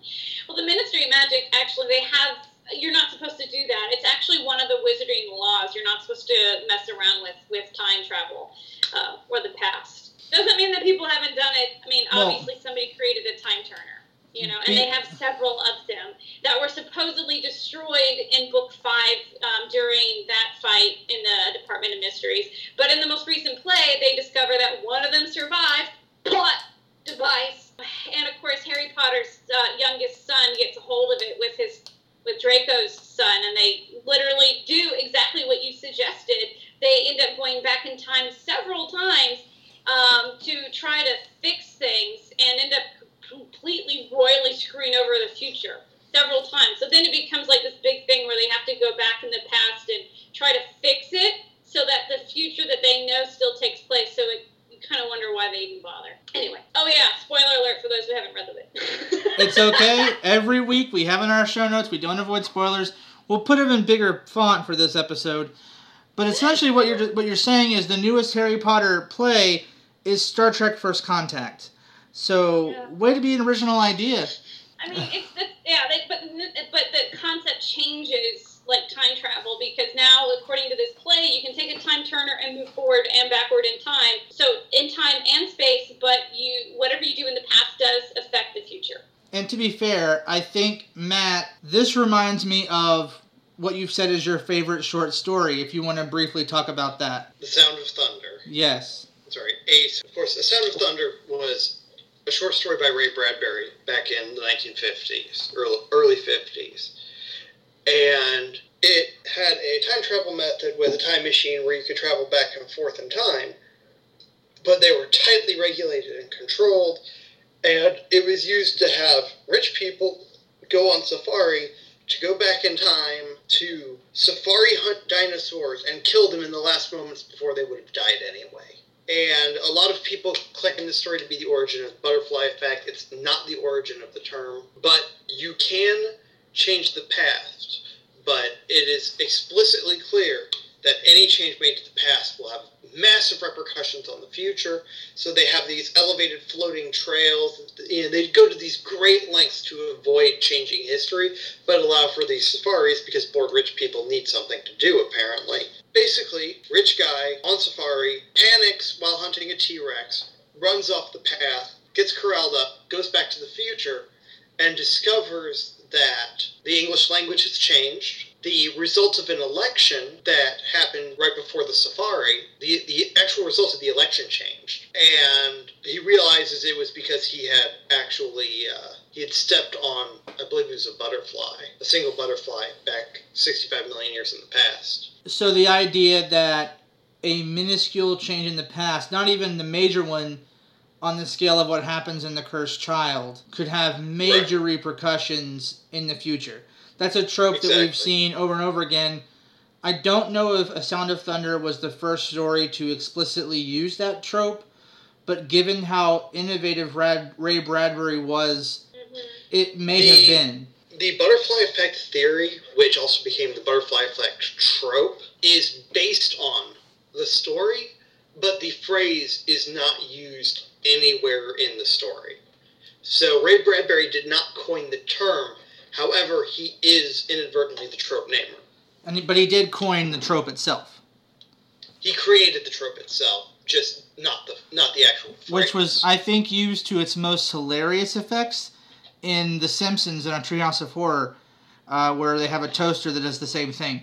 B: Well, the Ministry of Magic, actually, you're not supposed to do that. It's actually one of the wizarding laws. You're not supposed to mess around with time travel or the past. Doesn't mean that people haven't done it. I mean, obviously somebody created a time turner, and they have several of them that were supposedly destroyed in Book 5 during that fight in the Department of Mysteries. But in the most recent play, they discover that one of them survived. Plot device. And, of course, Harry Potter's youngest son gets a hold of it with Draco's son, and they literally do exactly what you suggested. They end up going back in time several times to try to fix things and end up completely royally screwing over the future several times. So then it becomes like this big thing where they have to go back in the past and try to fix it so that the future that they know still takes place. So you kind of wonder why they even bother. Anyway. Oh, yeah. Spoiler alert for those who haven't read the book.
A: It's okay. Every week we have in our show notes, we don't avoid spoilers. We'll put them in bigger font for this episode. But essentially what you're saying is the newest Harry Potter play is Star Trek First Contact. So, way to be an original idea.
B: I mean, but the concept changes like time travel, because now, according to this play, you can take a time turner and move forward and backward in time. So in time and space, but whatever you do in the past does affect the future.
A: And to be fair, I think, Matt, this reminds me of what you've said is your favorite short story, if you want to briefly talk about that.
C: The Sound of Thunder.
A: Yes.
C: Sorry, Ace. Of course, The Sound of Thunder was a short story by Ray Bradbury back in the 1950s, early 50s. And it had a time travel method with a time machine where you could travel back and forth in time, but they were tightly regulated and controlled, and it was used to have rich people go on safari to go back in time to safari hunt dinosaurs and kill them in the last moments before they would have died anyway. And a lot of people claim the story to be the origin of the butterfly effect. It's not the origin of the term, but you can change the past. But it is explicitly clear that any change made to the past will have massive repercussions on the future. So they have these elevated floating trails. They go to these great lengths to avoid changing history, but allow for these safaris because bored rich people need something to do, apparently. Basically, rich guy on safari panics while hunting a T-Rex, runs off the path, gets corralled up, goes back to the future, and discovers that the English language has changed. The results of an election that happened right before the safari, the actual results of the election changed. And he realizes it was because he had he had stepped on, I believe it was a single butterfly back 65 million years in the past.
A: So the idea that a minuscule change in the past, not even the major one on the scale of what happens in The Cursed Child, could have major repercussions in the future. That's a trope that we've seen over and over again. I don't know if A Sound of Thunder was the first story to explicitly use that trope, but given how innovative Ray Bradbury was, it may have been.
C: The butterfly effect theory, which also became the butterfly effect trope, is based on the story, but the phrase is not used anywhere in the story. So Ray Bradbury did not coin the term. However, he is inadvertently the trope namer.
A: But he did coin the trope itself.
C: He created the trope itself, just not the actual phrase.
A: Which was, I think, used to its most hilarious effects in The Simpsons in A Treehouse of Horror, where they have a toaster that does the same thing.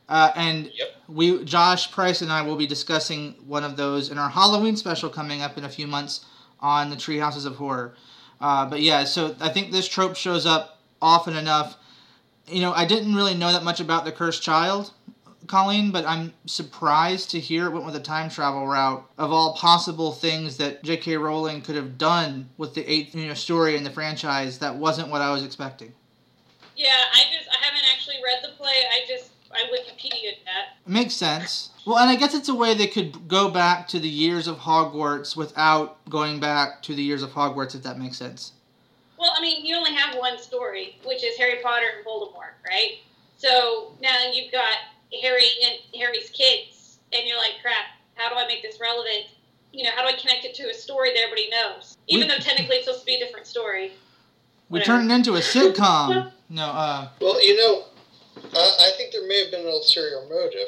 A: Josh Price and I will be discussing one of those in our Halloween special coming up in a few months on the Treehouses of Horror. But yeah, so I think this trope shows up often enough. I didn't really know that much about The Cursed Child, Colleen, but I'm surprised to hear it went with a time travel route. Of all possible things that J.K. Rowling could have done with the 8th story in the franchise, that wasn't what I was expecting.
B: Yeah, I haven't actually read the play. I Wikipedia'd that.
A: It makes sense. Well, and I guess it's a way they could go back to the years of Hogwarts without going back to the years of Hogwarts, if that makes sense.
B: Well, I mean, you only have one story, which is Harry Potter and Voldemort, right? So now you've got Harry and Harry's kids, and you're like, crap, how do I make this relevant? How do I connect it to a story that everybody knows? Even though technically it's supposed to be a different story.
A: We turned it into a sitcom. No,
C: Well, I think there may have been an ulterior motive.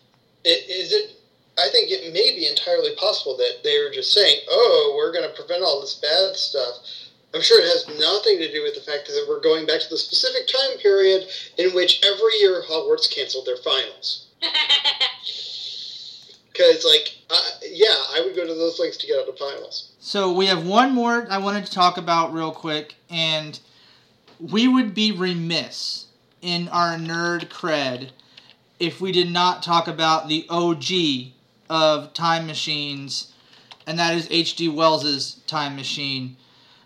C: I think it may be entirely possible that they were just saying, oh, we're going to prevent all this bad stuff. I'm sure it has nothing to do with the fact that we're going back to the specific time period in which every year Hogwarts canceled their finals. Because, I would go to those lengths to get out of finals.
A: So we have one more I wanted to talk about real quick, and we would be remiss in our nerd cred if we did not talk about the OG of time machines, and that is H.G. Wells's Time Machine.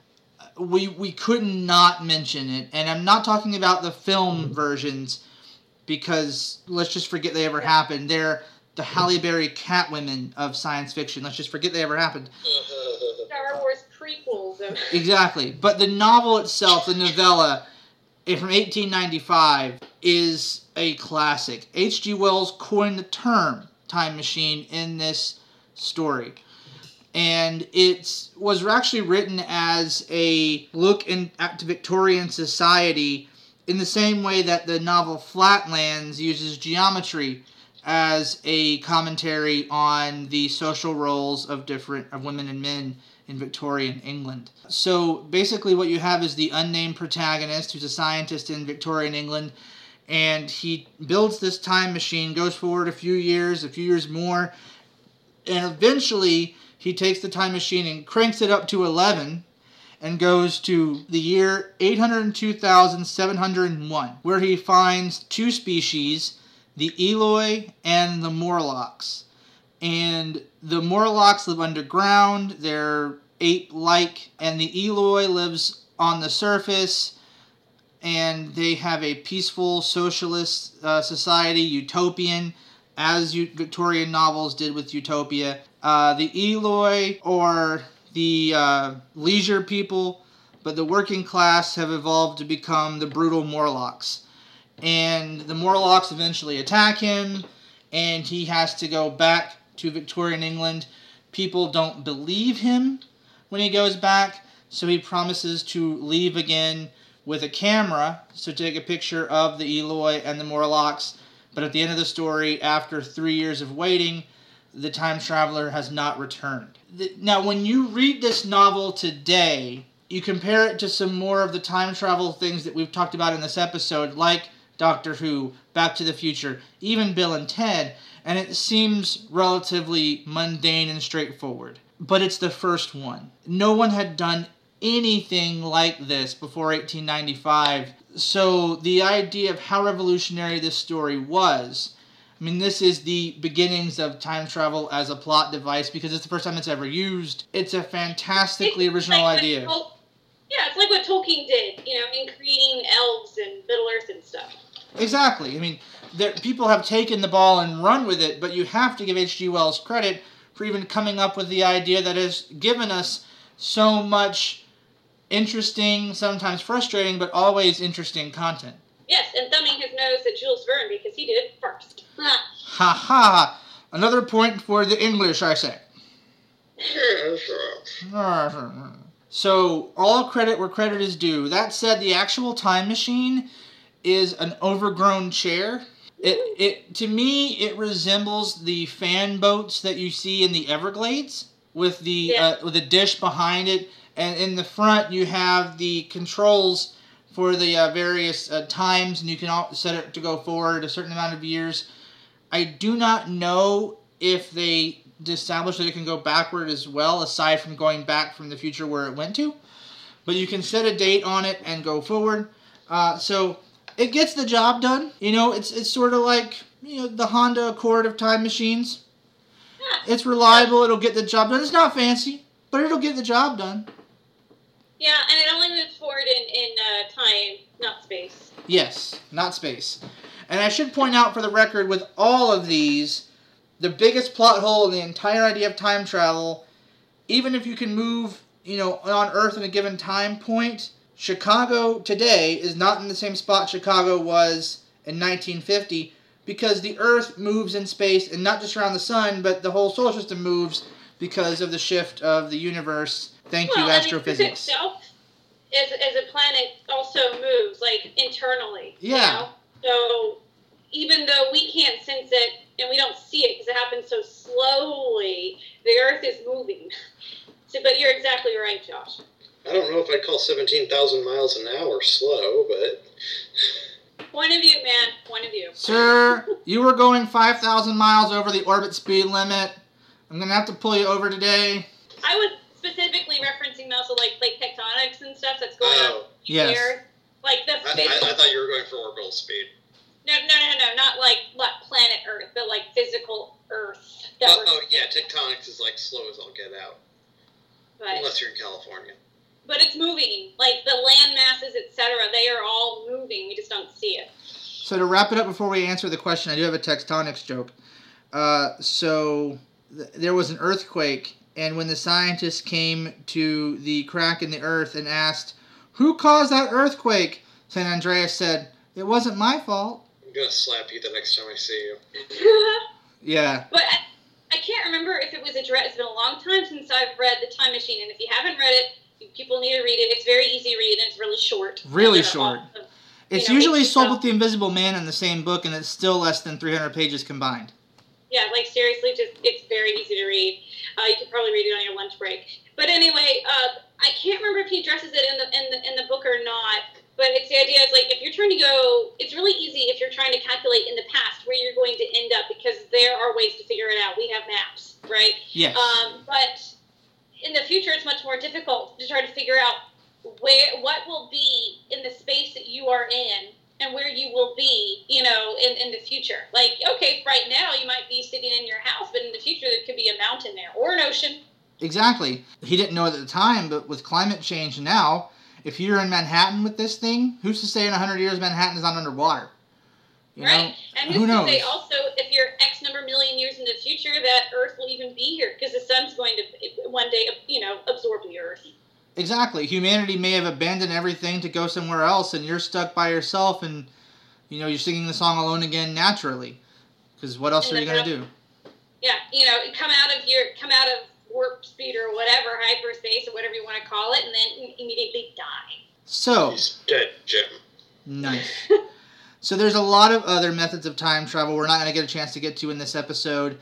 A: We could not mention it, and I'm not talking about the film versions, because let's just forget they ever happened. They're the Halle Berry Catwomen of science fiction. Let's just forget they ever happened.
B: Star Wars prequels.
A: Exactly. But the novel itself, the novella, from 1895, is a classic. H.G. Wells coined the term time machine in this story. And it was actually written as a look at Victorian society in the same way that the novel Flatlands uses geometry as a commentary on the social roles of women and men in Victorian England. So basically what you have is the unnamed protagonist who's a scientist in Victorian England, and he builds this time machine, goes forward a few years more, and eventually he takes the time machine and cranks it up to 11 and goes to the year 802,701, where he finds two species, the Eloi and the Morlocks. And the Morlocks live underground, they're ape-like, and the Eloi lives on the surface, and they have a peaceful socialist society, utopian, as Victorian novels did with Utopia. The Eloi are the leisure people, but the working class have evolved to become the brutal Morlocks. And the Morlocks eventually attack him, and he has to go back to Victorian England. People don't believe him when he goes back, so he promises to leave again with a camera to take a picture of the Eloi and the Morlocks. But at the end of the story, after 3 years of waiting, the time traveler has not returned. Now, when you read this novel today, you compare it to some more of the time travel things that we've talked about in this episode, like Doctor Who, Back to the Future, even Bill and Ted, and it seems relatively mundane and straightforward. But it's the first one. No one had done anything like this before 1895. So the idea of how revolutionary this story was, I mean, this is the beginnings of time travel as a plot device because it's the first time it's ever used. It's a fantastically original idea.
B: Yeah, it's like what Tolkien did, in creating elves and Middle Earth and stuff.
A: Exactly. I mean, people have taken the ball and run with it, but you have to give H.G. Wells credit for even coming up with the idea that has given us so much interesting, sometimes frustrating, but always interesting content.
B: Yes, and thumbing his nose at Jules Verne because he did it first.
A: Ha ha! Another point for the English, I say. So, all credit where credit is due. That said, the actual time machine is an overgrown chair. To me, it resembles the fan boats that you see in the Everglades with the dish behind it. And in the front, you have the controls for the various times, and you can set it to go forward a certain amount of years. I do not know if they established that it can go backward as well, aside from going back from the future where it went to. But you can set a date on it and go forward. So it gets the job done. It's sort of like the Honda Accord of time machines. It's reliable. It'll get the job done. It's not fancy, but it'll get the job done.
B: Yeah, and it only moves forward in time, not space.
A: Yes, not space. And I should point out for the record, with all of these, the biggest plot hole in the entire idea of time travel, even if you can move, on Earth in a given time point, Chicago today is not in the same spot Chicago was in 1950, because the Earth moves in space, and not just around the sun, but the whole solar system moves because of the shift of the universe. Thank you, astrophysics.
B: as a planet also moves, like, internally.
A: Yeah.
B: You know? So even though we can't sense it and we don't see it because it happens so slowly, the Earth is moving. So, but you're exactly right, Josh.
C: I don't know if I'd call 17,000 miles an hour slow, but...
B: Point of view, man. Point of view.
A: Sir, you were going 5,000 miles over the orbit speed limit. I'm going to have to pull you over today.
B: I was specifically referencing also like tectonics and stuff that's going on
A: yes.
B: here. Like the
C: I thought you were going for orbital speed.
B: No, not like planet Earth, but like physical Earth.
C: Yeah, tectonics is like slow as all get out.
B: But,
C: unless you're in California.
B: But it's moving. Like the land masses, etc., they are all moving. We just don't see it.
A: So to wrap it up before we answer the question, I do have a tectonics joke. There was an earthquake, and when the scientists came to the crack in the earth and asked, "Who caused that earthquake?" San Andreas said, "It wasn't my fault."
C: I'm going to slap you the next time I see you.
A: Yeah.
B: But I can't remember if it was addressed. It's been a long time since I've read The Time Machine, and if you haven't read it, people need to read it. It's very easy to read, and it's really short.
A: Really short. It's usually sold with The Invisible Man in the same book, and it's still less than 300 pages combined.
B: Yeah, like seriously, it's very easy to read. You could probably read it on your lunch break. But anyway, I can't remember if he addresses it in the book or not. But it's the idea is like if you're trying to go, it's really easy if you're trying to calculate in the past where you're going to end up because there are ways to figure it out. We have maps, right?
A: Yes.
B: But in the future, it's much more difficult to try to figure out what will be in the space that you are in and where you will be, in the future. Like, okay, right now you might be sitting in your house, but in the future there could be a mountain there or an ocean.
A: Exactly. He didn't know it at the time, but with climate change now, if you're in Manhattan with this thing, who's to say in 100 years Manhattan is not underwater?
B: Right. And who's to say also if you're X number million years in the future that Earth will even be here because the sun's going to one day, absorb the Earth.
A: Exactly. Humanity may have abandoned everything to go somewhere else, and you're stuck by yourself, and you're singing the song Alone Again naturally. Because what else are you going to do?
B: Yeah, come out of warp speed or whatever, hyperspace or whatever you want to call it, and then immediately die.
A: So
C: he's dead, Jim.
A: Nice. So there's a lot of other methods of time travel we're not going to get a chance to get to in this episode.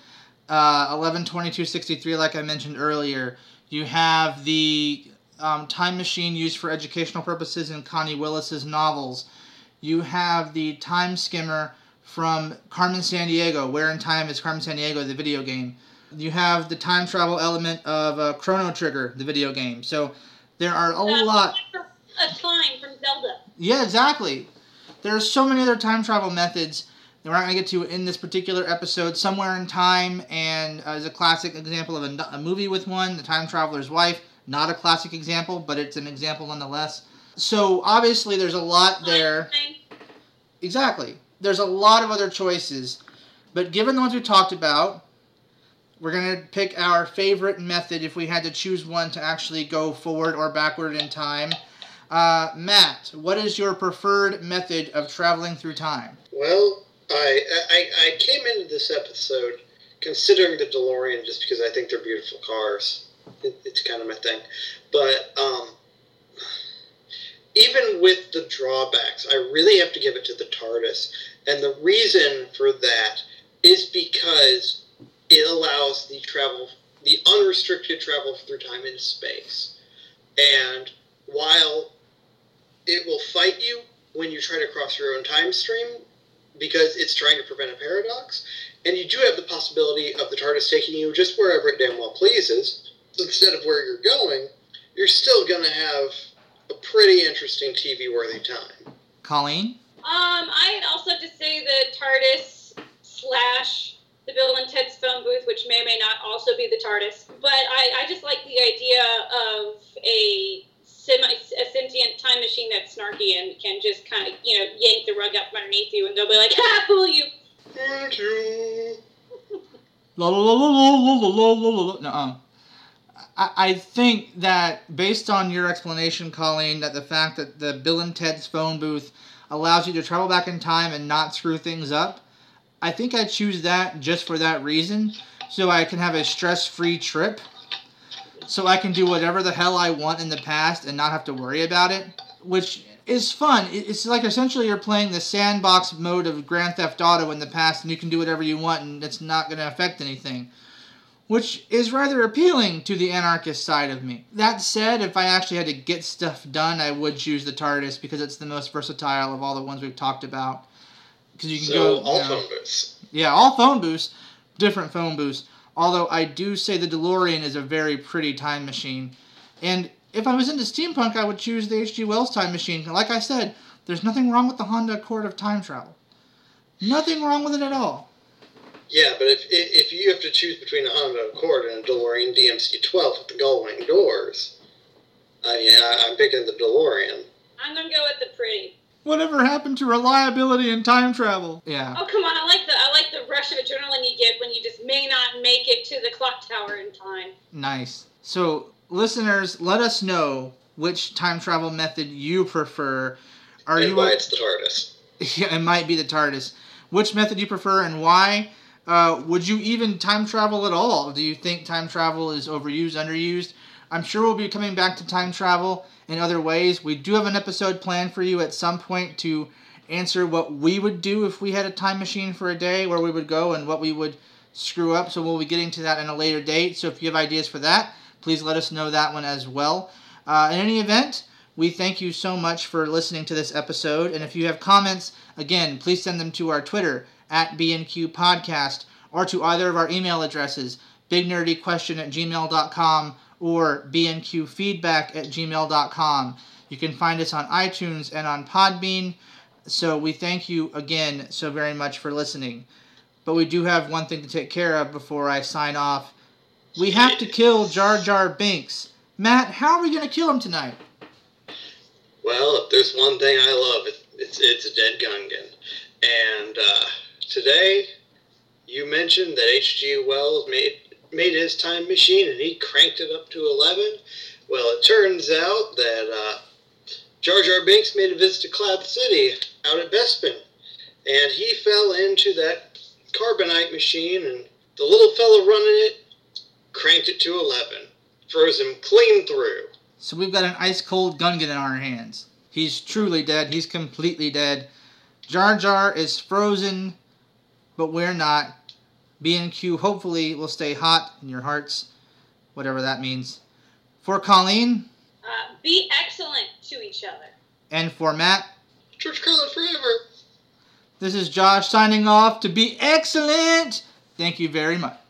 A: 11/22/63, like I mentioned earlier. You have the time machine used for educational purposes in Connie Willis's novels. You have the time skimmer from Carmen Sandiego. Where in Time is Carmen Sandiego, the video game. You have the time travel element of Chrono Trigger, the video game. So there are a lot.
B: A time from Zelda.
A: Yeah, exactly. There are so many other time travel methods that we're not going to get to in this particular episode. Somewhere in Time and is a classic example of a movie with one, The Time Traveler's Wife. Not a classic example, but it's an example nonetheless. So obviously there's a lot there. Exactly. There's a lot of other choices. But given the ones we talked about, we're going to pick our favorite method if we had to choose one to actually go forward or backward in time. Matt, what is your preferred method of traveling through time?
C: Well, I came into this episode considering the DeLorean just because I think they're beautiful cars. It's kind of my thing. But even with the drawbacks, I really have to give it to the TARDIS. And the reason for that is because it allows the unrestricted travel through time in space. And while it will fight you when you try to cross your own time stream, because it's trying to prevent a paradox, and you do have the possibility of the TARDIS taking you just wherever it damn well pleases, instead of where you're going, you're still going to have a pretty interesting TV-worthy time.
A: Colleen?
B: I'd also just say the TARDIS / the Bill and Ted's phone booth, which may or may not also be the TARDIS. But I just like the idea of a sentient time machine that's snarky and can just kind of, yank the rug up underneath you and go be like, ha, fool you.
C: Thank you.
A: La la la la la la la la la. No. I think that based on your explanation, Colleen, that the fact that the Bill and Ted's phone booth allows you to travel back in time and not screw things up, I think I choose that just for that reason, so I can have a stress-free trip. so I can do whatever the hell I want in the past and not have to worry about it, which is fun. It's like essentially you're playing the sandbox mode of Grand Theft Auto in the past, and you can do whatever you want, and it's not going to affect anything, which is rather appealing to the anarchist side of me. That said, if I actually had to get stuff done, I would choose the TARDIS because it's the most versatile of all the ones we've talked about. Because you can go
C: all phone booths.
A: Yeah, all phone booths, different phone booths. Although I do say the DeLorean is a very pretty time machine. And if I was into steampunk, I would choose the H.G. Wells time machine. Like I said, there's nothing wrong with the Honda Accord of time travel. Nothing wrong with it at all.
C: Yeah, but if you have to choose between a Honda Accord and a DeLorean DMC-12 with the gull-wing doors, I'm picking the DeLorean.
B: I'm going to go with the pretty.
A: Whatever happened to reliability in time travel? Yeah.
B: Oh, come on. I like the rush of adrenaline you get when you just may not make it to the clock tower in time.
A: Nice. So, listeners, let us know which time travel method you prefer.
C: Why it's the TARDIS.
A: Yeah, it might be the TARDIS. Which method you prefer and why? Would you even time travel at all? Do you think time travel is overused, underused? I'm sure we'll be coming back to time travel in other ways. We do have an episode planned for you at some point to answer what we would do if we had a time machine for a day, where we would go and what we would screw up. So we'll be getting to that in a later date. So if you have ideas for that, please let us know that one as well. In any event, we thank you so much for listening to this episode. And if you have comments, again, please send them to our Twitter at BNQ Podcast or to either of our email addresses, bignerdyquestion@gmail.com or bnqfeedback@gmail.com. You can find us on iTunes and on Podbean. So we thank you again so very much for listening. But we do have one thing to take care of before I sign off. We have to kill Jar Jar Binks. Matt, how are we going to kill him tonight?
C: Well, if there's one thing I love, it's a dead Gungan. And today, you mentioned that H.G. Wells made his time machine and he cranked it up to 11. Well, it turns out that Jar Jar Binks made a visit to Cloud City out at Bespin. And he fell into that carbonite machine, and the little fella running it cranked it to 11. Froze him clean through.
A: So we've got an ice-cold Gungan in our hands. He's truly dead. He's completely dead. Jar Jar is frozen, but we're not. B&Q hopefully will stay hot in your hearts, whatever that means. For Colleen.
B: Be excellent to each other.
A: And for Matt.
C: George Carlin forever.
A: This is Josh signing off to be excellent. Thank you very much.